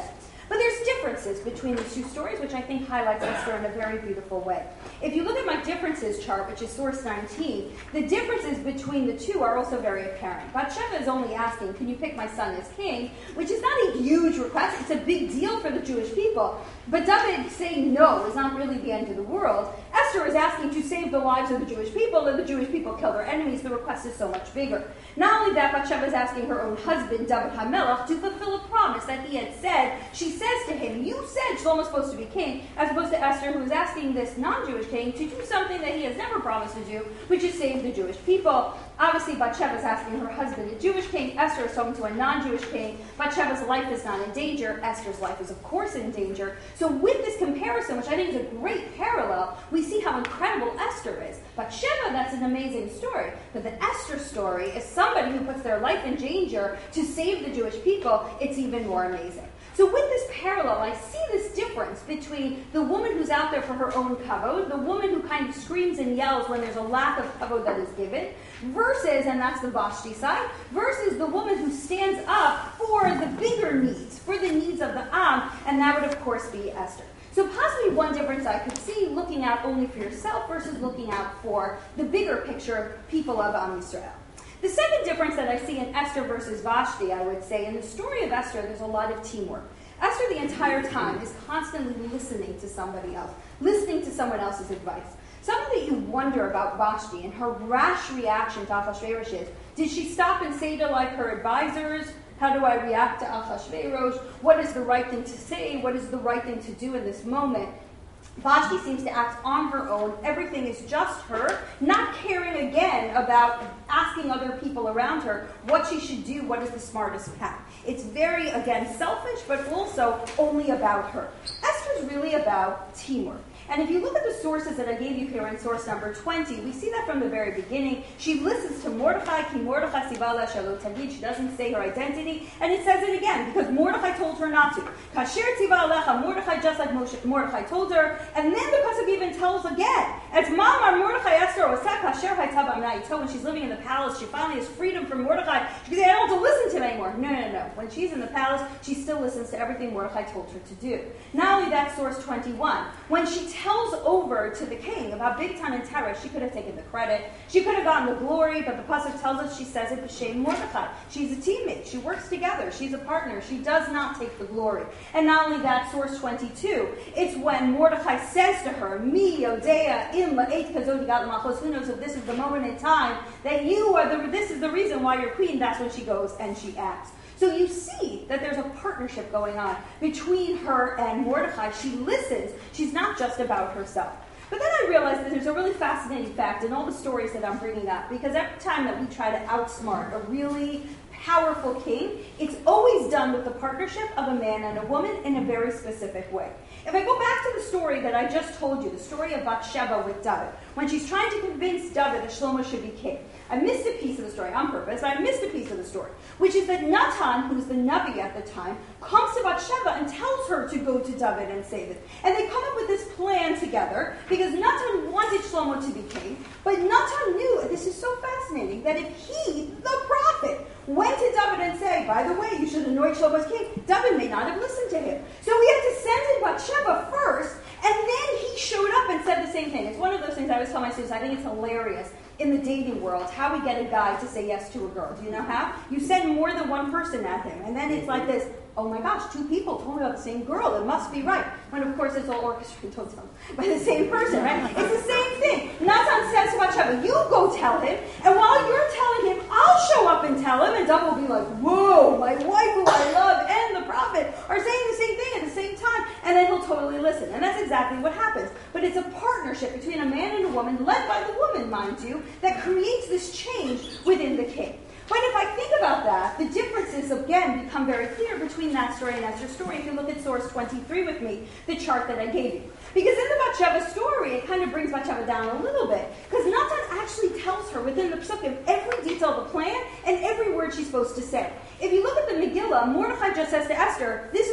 But there's differences between these two stories, which I think highlights Esther in a very beautiful way. If you look at my differences chart, which is source nineteen, the differences between the two are also very apparent. Bathsheba is only asking, can you pick my son as king? Which is not a huge request. It's a big deal for the Jewish people. But David saying no is not really the end of the world. Esther is asking to save the lives of the Jewish people, and the Jewish people kill their enemies. The request is so much bigger. Not only that, Bathsheba is asking her own husband, David HaMelech, to fulfill a promise that he had said. She says to him, you said Shlomo is supposed to be king, as opposed to Esther, who is asking this non-Jewish king to do something that he has never promised to do, which is save the Jewish people. Obviously, Bathsheba is asking her husband, a Jewish king. Esther is talking to a non-Jewish king. Bathsheba's life is not in danger. Esther's life is, of course, in danger. So with this comparison, which I think is a great parallel, we see how incredible Esther is. Bathsheba, that's an amazing story. But the Esther story is somebody who puts their life in danger to save the Jewish people. It's even more amazing. So with this parallel, I see this difference between the woman who's out there for her own kavod, the woman who kind of screams and yells when there's a lack of kavod that is given, versus, and that's the Vashti side, versus the woman who stands up for the bigger needs, for the needs of the Am, and that would, of course, be Esther. So possibly one difference I could see looking out only for yourself versus looking out for the bigger picture of people of Am Yisrael. The second difference that I see in Esther versus Vashti, I would say, in the story of Esther, there's a lot of teamwork. Esther the entire time is constantly listening to somebody else, listening to someone else's advice. Something that you wonder about Vashti and her rash reaction to Ahasuerus is, did she stop and say to like her advisors, how do I react to Ahasuerus? What is the right thing to say? What is the right thing to do in this moment? Vashti seems to act on her own. Everything is just her, not caring again about asking other people around her what she should do, what is the smartest path. It's very, again, selfish, but also only about her. Esther's really about teamwork. And if you look at the sources that I gave you here in source number twenty, we see that from the very beginning. She listens to Mordechai, ki Mordechai sivala shelo tagid. She doesn't say her identity, and it says it again, because Mordechai told her not to. Kasher tziva alecha, Mordechai, just like Moshe, Mordechai told her. And then the pasuk even tells again, it's Mamar Mordechai Esther oseh kasher haytava amna'ito. When she's living in the palace, she finally has freedom from Mordechai. She can say, I don't have to listen to him anymore. No, no, no. When she's in the palace, she still listens to everything Mordechai told her to do. Not only that, source twenty-one. When she tells over to the king about Bigtan and Terah, she could have taken the credit. She could have gotten the glory, but the pasuk tells us she says it b'shem Mordechai. She's a teammate. She works together. She's a partner. She does not take the glory. And not only that, source twenty-two, it's when Mordechai says to her, Mi yodea im la'et kazod yigat l'machos, who knows if this is the moment in time that you are the, this is the reason why you're queen. That's when she goes and she acts. So you see that there's a partnership going on between her and Mordechai. She listens. She's not just about herself. But then I realized that there's a really fascinating fact in all the stories that I'm bringing up, because every time that we try to outsmart a really powerful king, it's always done with the partnership of a man and a woman in a very specific way. If I go back to the story that I just told you, the story of Bathsheba with David, when she's trying to convince David that Shlomo should be king, I missed a piece of the story on purpose, but I missed a piece of the story, which is that Natan, who's the Navi at the time, comes to Bathsheba and tells her to go to David and save it. And they come up with this plan together, because Natan wanted Shlomo to be king, but Natan knew, this is so fascinating, that if he, the prophet, went to David and say, by the way, you should anoint Shlomo as king, David may not have listened to him. So we had to send in Bathsheba first, and then he showed up and said the same thing. It's one of those things I always tell my students, I think it's hilarious in the dating world, how we get a guy to say yes to a girl. Do you know how? You send more than one person at him, and then it's like this, oh my gosh, two people told me about the same girl, it must be right. When of course it's all orchestrated by the same person, right? It's the same thing. Natan says to Bathsheba, you go tell him, and while you're telling him, I'll show up and tell him, and David will be like, whoa, my wife who I love and the prophet are saying the same thing at the same time, and then he'll totally listen. And that's exactly what happens. But it's a partnership between a man and a woman, led by the woman, mind you, that creates this change within the king. But if I think about that, the differences, again, become very clear between that story and Esther's story. If you look at source twenty-three with me, the chart that I gave you. Because in the Bathsheba story, it kind of brings Bathsheba down a little bit. Because Natan actually tells her within the psukim every detail of the plan and every word she's supposed to say. If you look at the Megillah, Mordechai just says to Esther, this is the reason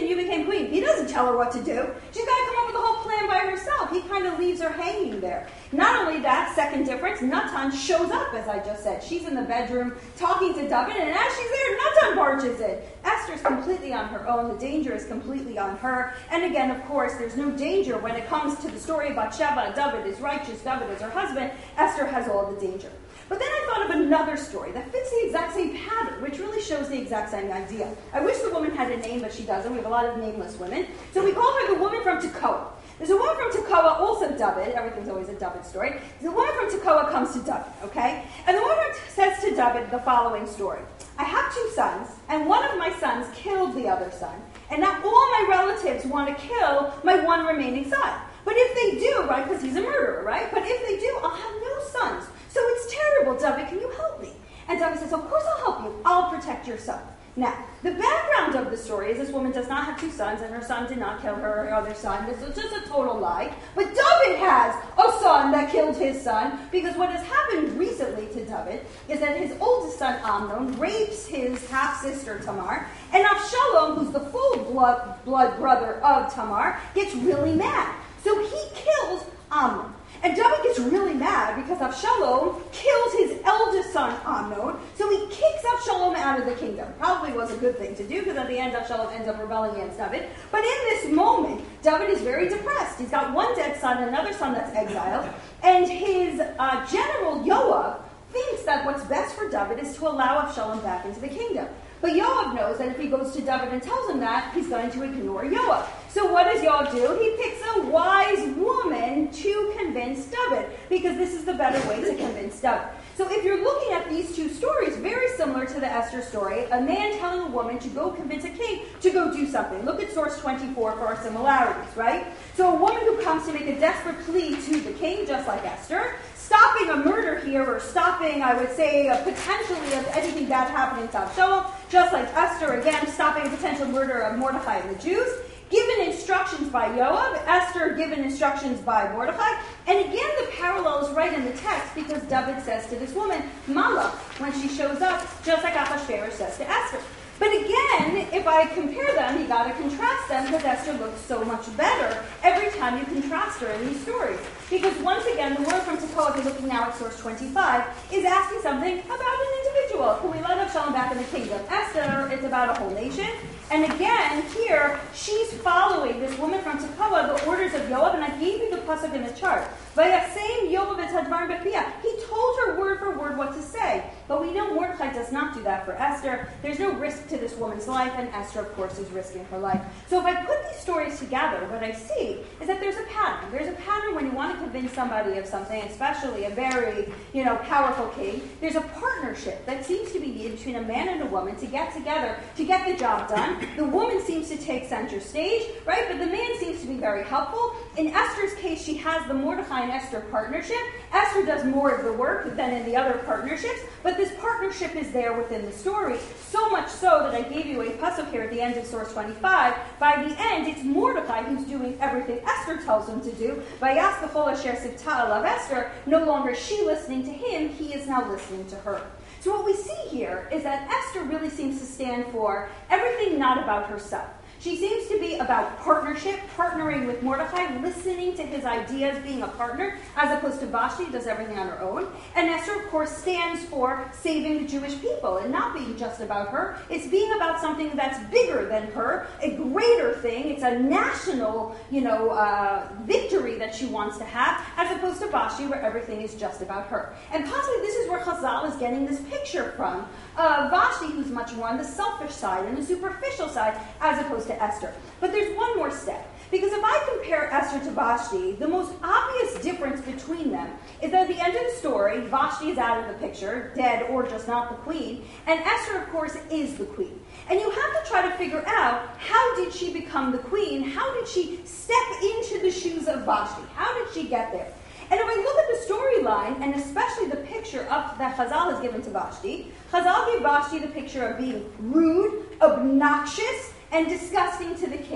and you became queen. He doesn't tell her what to do. She's got to come up with the whole plan by herself. He kind of leaves her hanging there. Not only that, second difference, Natan shows up, as I just said. She's in the bedroom talking to David, and as she's there, Natan barges in. Esther's completely on her own. The danger is completely on her. And again, of course, there's no danger when it comes to the story about Sheba. David is righteous. David is her husband. Esther has all the danger. But then I thought of another story that fits the exact same pattern, which really shows the exact same idea. I wish the woman had a name, but she doesn't. We have a lot of nameless women. So we call her the woman from Tekoa. There's a woman from Tekoa, also David. Everything's always a David story. The woman from Tekoa comes to David, okay? And the woman says to David the following story. I have two sons, and one of my sons killed the other son. And now all my relatives want to kill my one remaining son. But if they do, right, because he's a murderer, right? But if they do, I'll have no sons. So it's terrible, David, can you help me? And David says, of course I'll help you. I'll protect your son. Now, the background of the story is this woman does not have two sons, and her son did not kill her other son. This is just a total lie. But David has a son that killed his son, because what has happened recently to David is that his oldest son, Amnon, rapes his half-sister, Tamar, and Avshalom, who's the full blood, blood brother of Tamar, gets really mad. So he kills Amnon. And David gets really mad because Avshalom kills his eldest son, Amnon, so he kicks Avshalom out of the kingdom. Probably was a good thing to do, because at the end, Avshalom ends up rebelling against David. But in this moment, David is very depressed. He's got one dead son, another son that's exiled, and his uh, general, Yoav, thinks that what's best for David is to allow Avshalom back into the kingdom. But Yoav knows that if he goes to David and tells him that, he's going to ignore Yoav. So what does Yoav do? He picks a wise woman to convince David, because this is the better way to convince David. So if you're looking at these two stories, very similar to the Esther story, a man telling a woman to go convince a king to go do something. Look at source twenty-four for our similarities, right? So a woman who comes to make a desperate plea to the king, just like Esther, stopping a murder here, or stopping, I would say, a potentially of anything bad happening to Avshalom, just like Esther, again, stopping a potential murder of Mordechai and the Jews, given instructions by Yoav, Esther given instructions by Mordechai, and again the parallel is right in the text, because David says to this woman, Malach, when she shows up, just like Ahasuerus says to Esther. But again, if I compare them, you got to contrast them, because Esther looks so much better every time you contrast her in these stories. Because once again, the word from Tekoa, if you're looking now at source twenty-five, is asking something about an individual. Can we let Avshalom back in the kingdom? Esther, it's about a whole nation. And again, here, she's following this woman from Tekoa, the orders of Yoav, and I gave you the pasuk in the chart. Vayasem Yoav et hadvarim b'piyah. He told her word for word what to say. But we know Mordechai does not do that for Esther. There's no risk to this woman's life, and Esther, of course, is risking her life. So if I put these stories together, what I see is that there's a pattern. There's a pattern when you want to convince somebody of something, especially a very, you know, powerful king. There's a partnership that seems to be needed between a man and a woman to get together to get the job done. The woman seems to take center stage, right? But the man seems to be very helpful. In Esther's case, she has the Mordechai and Esther partnership. Esther does more of the work than in the other partnerships, but this partnership is there within the story. So much so that I gave you a pasuk here at the end of source twenty-five. By the end, it's Mordechai who's doing everything Esther tells him to do. Vayas b'chol asher sivta alav Esther. No longer is she listening to him, he is now listening to her. So what we see here is that Esther really seems to stand for everything not about herself. She seems to be about partnership, partnering with Mordechai, listening to his ideas, being a partner, as opposed to Vashti, who does everything on her own. And Esther, of course, stands for saving the Jewish people and not being just about her. It's being about something that's bigger than her, a greater thing. It's a national, you know, uh, victory that she wants to have, as opposed to Vashti, where everything is just about her. And possibly this is where Chazal is getting this picture from. Uh, Vashti, who's much more on the selfish side and the superficial side, as opposed to Esther. But there's one more step. Because if I compare Esther to Vashti, the most obvious difference between them is that at the end of the story, Vashti is out of the picture, dead or just not the queen, and Esther, of course, is the queen. And you have to try to figure out, how did she become the queen? How did she step into the shoes of Vashti? How did she get there? And if I look at the storyline, and especially the picture of, that Chazal has given to Vashti, Chazal gave Vashti the picture of being rude, obnoxious, and disgusting to the king.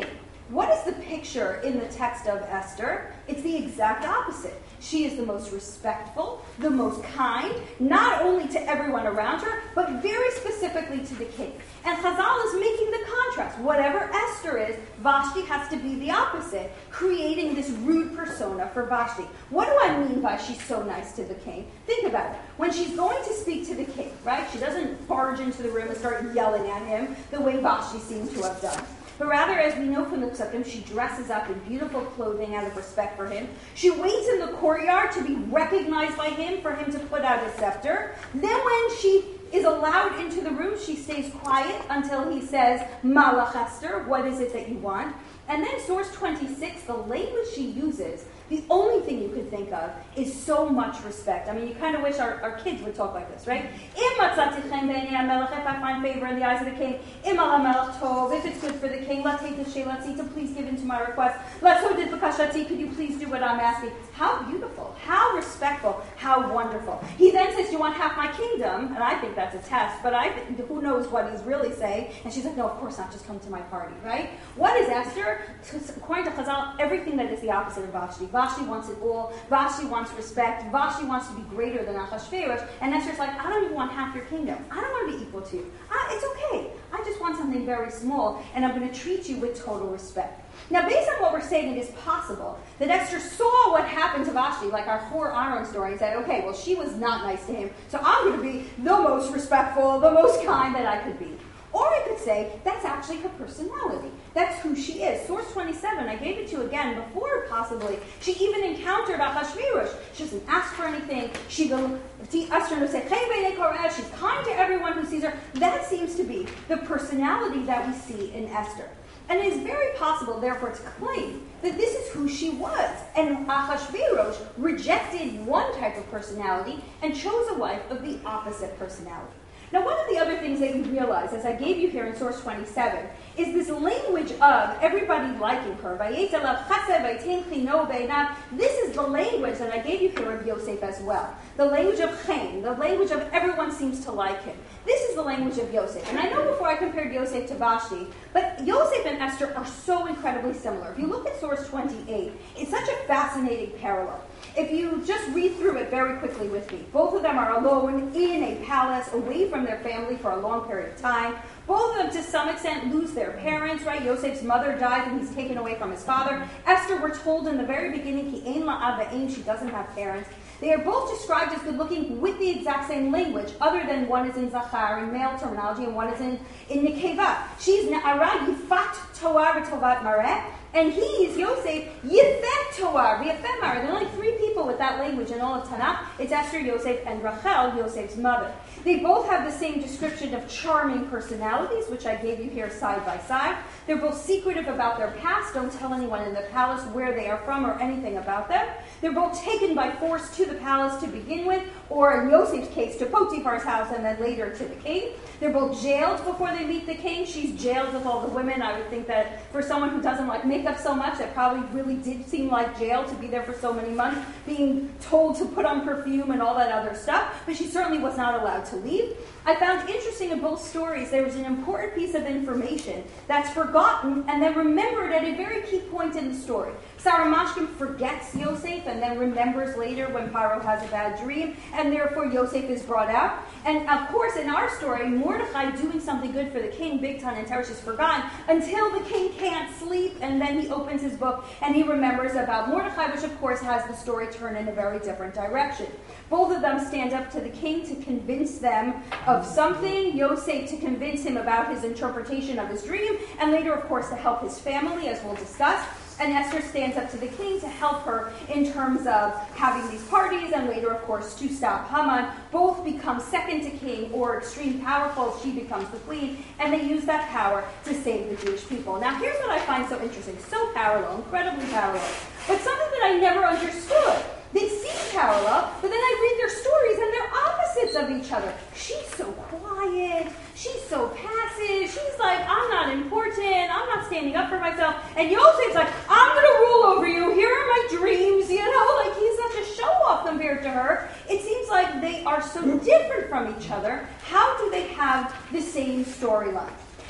What is the picture in the text of Esther? It's the exact opposite. She is the most respectful, the most kind, not only to everyone around her, but very specifically to the king. And Chazal is making the contrast. Whatever Esther is, Vashti has to be the opposite, creating this rude persona for Vashti. What do I mean by she's so nice to the king? Think about it. When she's going to speak to the king, right, she doesn't barge into the room and start yelling at him the way Vashti seems to have done. But rather, as we know from the Psukim, she dresses up in beautiful clothing out of respect for him. She waits in the courtyard to be recognized by him, for him to put out his scepter. Then when she is allowed into the room, she stays quiet until he says, Malach Esther, what is it that you want? And then source twenty-six, the language she uses, the only thing you could think of is so much respect. I mean, you kind of wish our, our kids would talk like this, right? If I find favor in the eyes of the king, if it's good for the king, let's take the sheilatzi to please give in to my request. Let's hold it bakashati, could you please do what I'm asking? How beautiful, how respectful, how wonderful. He then says, you want half my kingdom? And I think that's a test, but I who knows what he's really saying? And she's like, no, of course not, just come to my party, right? What is Esther? According to Chazal, everything that is the opposite of Vashti. Vashti wants it all. Vashti wants respect. Vashti wants to be greater than Achashverosh. And Esther's like, I don't even want half your kingdom. I don't want to be equal to you. I, it's okay. I just want something very small, and I'm going to treat you with total respect. Now, based on what we're saying, it is possible that Esther saw what happened to Vashti, like our Hor Aaron story, and said, okay, well, she was not nice to him, so I'm going to be the most respectful, the most kind that I could be. Or I could say, that's actually her personality. That's who she is. Source twenty-seven, I gave it to you again before, possibly. She even encountered Achashverosh. She doesn't ask for anything. She will, she's kind to everyone who sees her. That seems to be the personality that we see in Esther. And it is very possible, therefore, to claim that this is who she was. And Achashverosh rejected one type of personality and chose a wife of the opposite personality. Now, one of the other things that you realize, as I gave you here in source twenty-seven, is this language of everybody liking her. This is the language that I gave you here of Yosef as well. The language of Chaim, the language of everyone seems to like him. This is the language of Yosef. And I know before I compared Yosef to Vashti, but Yosef and Esther are so incredibly similar. If you look at source twenty-eight, it's such a fascinating parallel. If you just read through it very quickly with me, both of them are alone in a palace, away from their family for a long period of time. Both of them, to some extent, lose their parents, right? Yosef's mother dies and he's taken away from his father. Esther, we're told in the very beginning, ki ein la'av ve'ein, she doesn't have parents. They are both described as good-looking with the exact same language, other than one is in Zachar, in male terminology, and one is in, in Nekeva. She's Na'ara Yifat Toar V'Tovat Mareh, and he is Yosef Yifet Toar V'Yafet Mareh. There are only three people with that language in all of Tanakh. It's Esther, Yosef, and Rachel, Yosef's mother. They both have the same description of charming personalities, which I gave you here side by side. They're both secretive about their past. Don't tell anyone in the palace where they are from or anything about them. They're both taken by force to the palace to begin with, or in Yosef's case, to Potiphar's house and then later to the king. They're both jailed before they meet the king. She's jailed with all the women. I would think that for someone who doesn't like makeup so much, that probably really did seem like jail to be there for so many months, being told to put on perfume and all that other stuff. But she certainly was not allowed to leave. I found interesting in both stories there was an important piece of information that's forgotten and then remembered at a very key point in the story. Sarah Mashkim forgets Yosef and then remembers later when Paro has a bad dream, and therefore Yosef is brought out. And of course, in our story, Mordechai doing something good for the king, Bigtan and Teresh, is forgotten until the king can't sleep, and then he opens his book and he remembers about Mordechai, which of course has the story turn in a very different direction. Both of them stand up to the king to convince them of something, Yosef to convince him about his interpretation of his dream, and later, of course, to help his family, as we'll discuss. And Esther stands up to the king to help her in terms of having these parties, and later, of course, to stop Haman. Both become second to king, or extreme powerful. She becomes the queen, and they use that power to save the Jewish people. Now, here's what I find so interesting. So parallel, incredibly parallel. But something that I never understood. They seem parallel, but then I read their stories and they're opposites of each other. She's so quiet. She's so passive. She's like, I'm not important. I'm not standing up for myself. And Yosef's like, I'm going to rule over you. Here are my dreams. You know, like he's such a show-off compared to her. It seems like they are so different from each other. How do they have the same storyline?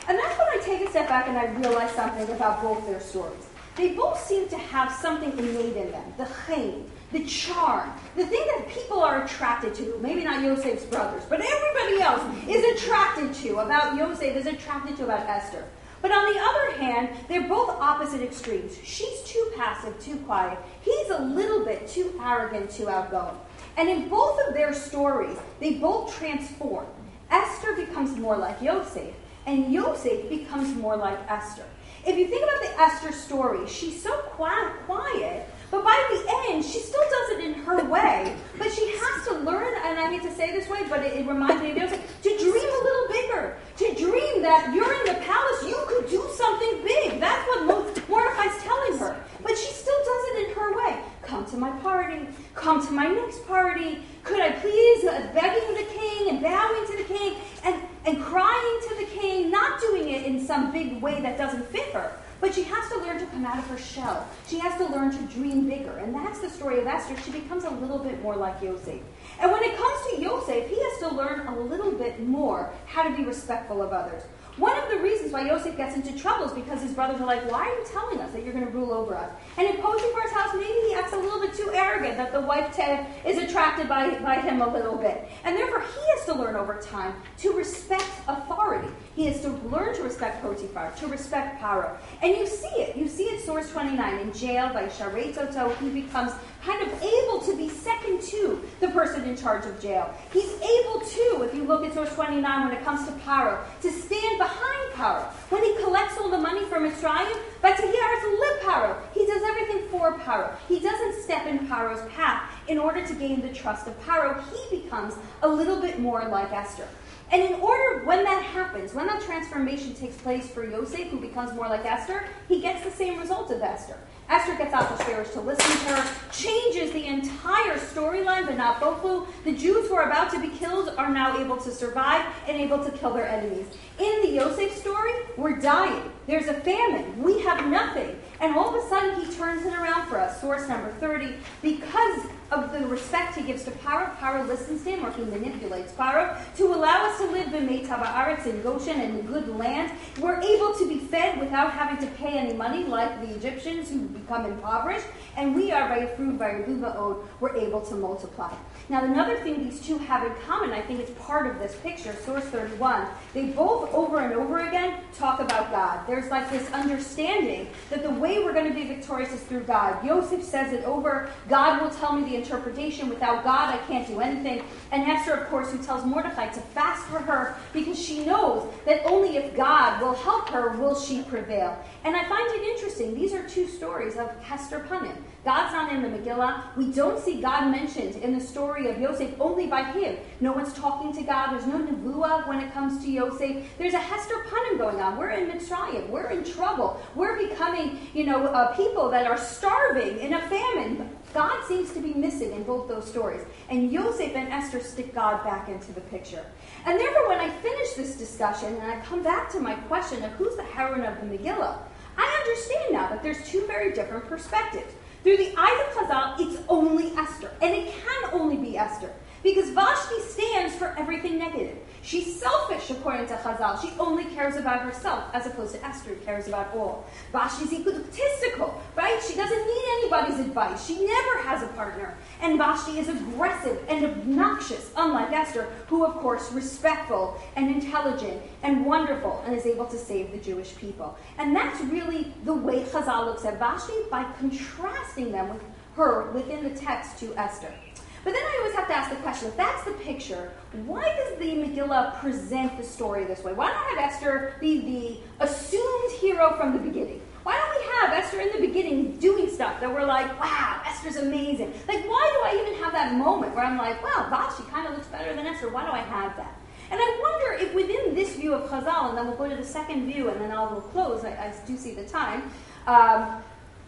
And that's when I take a step back and I realize something about both their stories. They both seem to have something innate in them, the chayim, the charm, the thing that people are attracted to. Maybe not Yosef's brothers, but everybody else is attracted to about Yosef, is attracted to about Esther. But on the other hand, they're both opposite extremes. She's too passive, too quiet. He's a little bit too arrogant, too outgoing. And in both of their stories, they both transform. Esther becomes more like Yosef, and Yosef becomes more like Esther. If you think about the Esther story, she's so quiet, quiet, but by the end, she still does it in her way. But she has to learn, and I hate to say this way, but it, it reminds me of Yosef, to dream a little bigger. To dream that you're in the palace, you could do something big. That's what Mordecai's telling her. But she still does it in her way. Come to my party. Come to my next party. Could I please, uh, begging the king and bowing to the king and, and crying to the king, not doing it in some big way that doesn't fit her. But she has to learn to come out of her shell. She has to learn to dream bigger. And that's the story of Esther. She becomes a little bit more like Yosef. And when it comes to Yosef, he has to learn a little bit more how to be respectful of others. One of the reasons why Yosef gets into trouble is because his brothers are like, why are you telling us that you're going to rule over us? And in Potiphar's house, maybe he acts a little bit too arrogant, that the wife t- is attracted by, by him a little bit. And therefore, he has to learn over time to respect authority. He has to learn to respect Potiphar, to respect Paro. And you see it. You see it, source twenty-nine, in jail, by Sharet Oto, he becomes kind of able to be second to the person in charge of jail. He's able to, if you look at source twenty-nine, when it comes to Paro, to stand behind Paro. When he collects all the money from Mitzrayim, but to hear lip Paro, he does everything for Paro. He doesn't step in Paro's path in order to gain the trust of Paro. He becomes a little bit more like Esther. And in order, when that happens, when that transformation takes place for Yosef, who becomes more like Esther, he gets the same result as Esther. Esther gets Ahasuerus to listen to her, changes the entire storyline, but not Bochlu. The Jews who are about to be killed are now able to survive and able to kill their enemies. In the Yosef story, we're dying. There's a famine. We have nothing. And all of a sudden, he turns it around for us. Source number thirty. Because of the respect he gives to Paro, Paro listens to him, or he manipulates Paro, to allow us to live in Meitab Haaretz, in Goshen, in the good land. We're able to be fed without having to pay any money, like the Egyptians who become impoverished. And we are, by fruit, by Od, we're able to multiply. Now, another thing these two have in common, I think it's part of this picture, source thirty-one, they both, over and over again, talk about God. There's like this understanding that the way we're going to be victorious is through God. Yosef says it over, God will tell me the interpretation. Without God, I can't do anything. And Esther, of course, who tells Mordecai to fast for her because she knows that only if God will help her will she prevail. And I find it interesting. These are two stories of Hester Punim. God's not in the Megillah. We don't see God mentioned in the story of Yosef only by him. No one's talking to God. There's no nevuah when it comes to Yosef. There's a Hester Punim going on. We're in Mitzrayim. We're in trouble. We're becoming, you know, uh, people that are starving in a famine. God seems to be missing in both those stories. And Yosef and Esther stick God back into the picture. And therefore, when I finish this discussion and I come back to my question of who's the heroine of the Megillah, I understand now that there's two very different perspectives. Through the eyes of Chazal, it's only Esther. And it can only be Esther. Because Vashti stands for everything negative. She's selfish, according to Chazal. She only cares about herself, as opposed to Esther, who cares about all. Vashti's egotistical, right? She doesn't need anybody's advice. She never has a partner. And Vashti is aggressive and obnoxious, unlike Esther, who, of course, respectful and intelligent and wonderful and is able to save the Jewish people. And that's really the way Chazal looks at Vashti, by contrasting them with her within the text to Esther. But then I always have to ask the question, if that's the picture, why does the Megillah present the story this way? Why not have Esther be the assumed hero from the beginning? Why don't we have Esther in the beginning doing stuff that we're like, wow, Esther's amazing? Like, why do I even have that moment where I'm like, wow, Vashti kind of looks better than Esther. Why do I have that? And I wonder if within this view of Chazal, and then we'll go to the second view, and then I'll we'll close, I, I do see the time, um,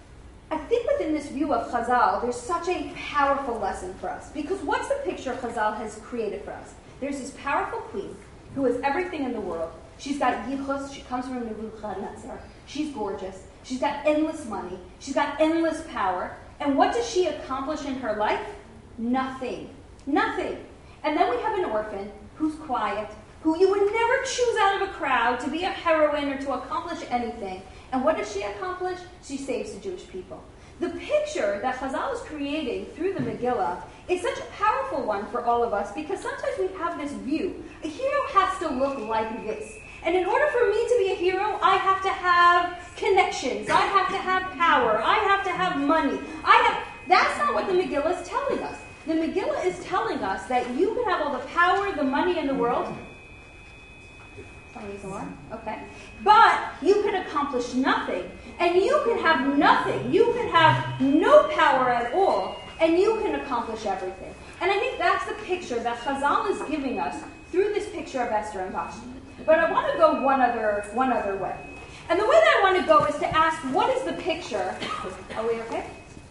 I think within this view of Chazal, there's such a powerful lesson for us. Because what's the picture Chazal has created for us? There's this powerful queen who has everything in the world. She's got yichus, she comes from Nebuchadnezzar. She's gorgeous. She's got endless money. She's got endless power. And what does she accomplish in her life? Nothing. Nothing. And then we have an orphan who's quiet, who you would never choose out of a crowd to be a heroine or to accomplish anything. And what does she accomplish? She saves the Jewish people. The picture that Chazal is creating through the Megillah is such a powerful one for all of us because sometimes we have this view. A hero has to look like this. And in order for me to be a hero, I have to have connections. I have to have power. I have to have money. I have. That's not what the Megillah is telling us. The Megillah is telling us that you can have all the power, the money in the world. Somebody's alarm? Okay. But you can accomplish nothing. And you can have nothing. You can have no power at all. And you can accomplish everything. And I think that's the picture that Chazal is giving us through this picture of Esther and Vashti. But I want to go one other, one other way. And the way that I want to go is to ask, what is the picture? Are we okay?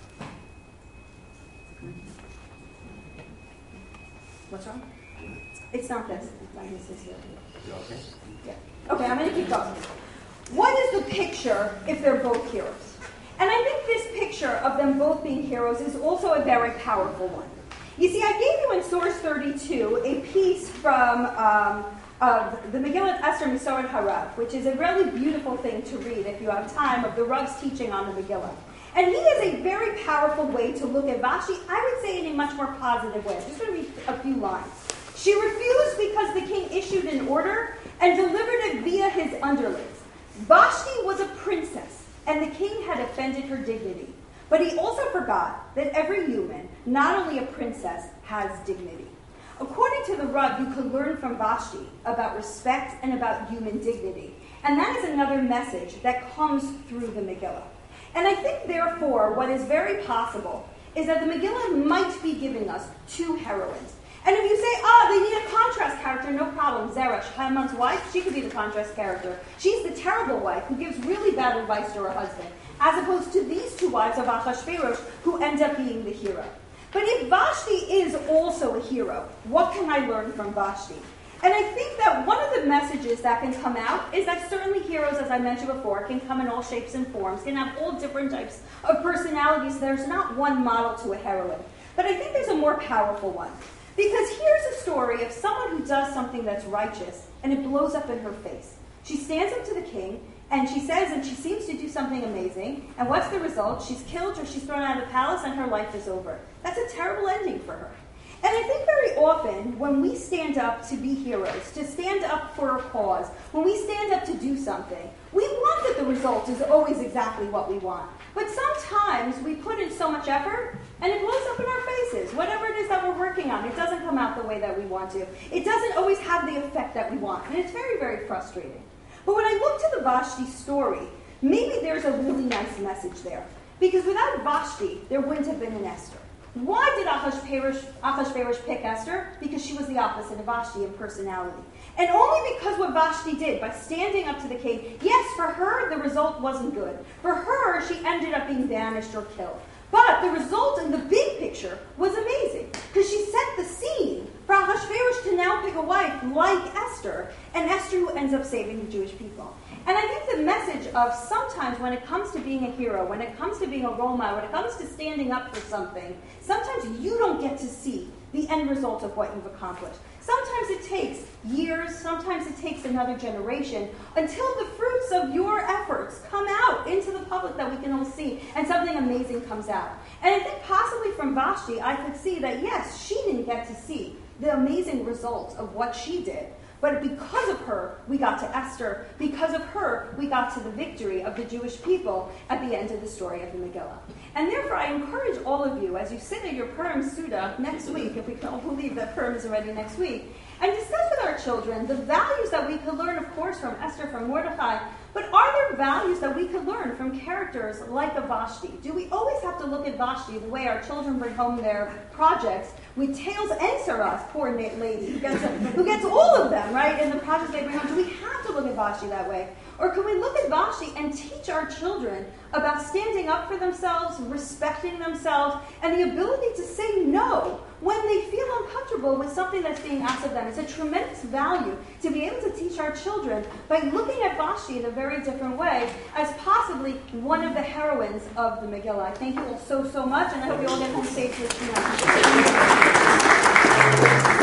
What's wrong? It's not this. It's not this here. You okay? Yeah. Okay, I'm going to keep going. What is the picture if they're both heroes? And I think this picture of them both being heroes is also a very powerful one. You see, I gave you in source thirty-two a piece from um, uh, the Megillat Esther Misoret Harav, which is a really beautiful thing to read if you have time, of the Rav's teaching on the Megillah. And he is a very powerful way to look at Vashti, I would say in a much more positive way. I'm just going to read a few lines. She refused because the king issued an order and delivered it via his underlings. Vashti was a princess, and the king had offended her dignity. But he also forgot that every human, not only a princess, has dignity. According to the Rav, you could learn from Vashti about respect and about human dignity. And that is another message that comes through the Megillah. And I think, therefore, what is very possible is that the Megillah might be giving us two heroines. And if you say, ah, they need a contrast character, no problem. Zeresh, Haman's wife, she could be the contrast character. She's the terrible wife who gives really bad advice to her husband, as opposed to these two wives of Achashverosh who end up being the hero. But if Vashti is also a hero, what can I learn from Vashti? And I think that one of the messages that can come out is that certainly heroes, as I mentioned before, can come in all shapes and forms, can have all different types of personalities. There's not one model to a heroine. But I think there's a more powerful one. Because here's a story of someone who does something that's righteous, and it blows up in her face. She stands up to the king, and she says, and she seems to do something amazing, and what's the result? She's killed or she's thrown out of the palace, and her life is over. That's a terrible ending for her. And I think very often, when we stand up to be heroes, to stand up for a cause, when we stand up to do something, we want that the result is always exactly what we want. But sometimes we put in so much effort, and it blows up in our faces. Whatever it is that we're working on, it doesn't come out the way that we want to. It doesn't always have the effect that we want, and it's very, very frustrating. But when I look to the Vashti story, maybe there's a really nice message there. Because without Vashti, there wouldn't have been an Esther. Why did Achashverosh, Achashverosh pick Esther? Because she was the opposite of Vashti in personality. And only because what Vashti did, by standing up to the king, yes, for her, the result wasn't good. For her, she ended up being banished or killed. But the result in the big picture was amazing, because she set the scene for Achashverosh to now pick a wife like Esther, and Esther who ends up saving the Jewish people. And I think the message of sometimes when it comes to being a hero, when it comes to being a role model, when it comes to standing up for something, sometimes you don't get to see the end result of what you've accomplished. Sometimes it takes years, sometimes it takes another generation until the fruits of your efforts come out into the public that we can all see and something amazing comes out. And I think possibly from Vashti, I could see that yes, she didn't get to see the amazing results of what she did. But because of her, we got to Esther. Because of her, we got to the victory of the Jewish people at the end of the story of the Megillah. And therefore, I encourage all of you, as you sit at your Purim Suda next week, if we can all believe that Purim is already next week, and discuss with our children the values that we could learn, of course, from Esther, from Mordechai, but are there values that we could learn from characters like a Vashti? Do we always have to look at Vashti the way our children bring home their projects with tails and Saras, poor lady, who gets, who gets all of them, right, in the projects they bring home? Do we have to look at Vashti that way? Or can we look at Vashti and teach our children about standing up for themselves, respecting themselves, and the ability to say no when they feel uncomfortable with something that's being asked of them? It's a tremendous value to be able to teach our children by looking at Vashti in a very different way as possibly one of the heroines of the Megillah. I thank you all so, so much, and I hope you all get home safely tonight.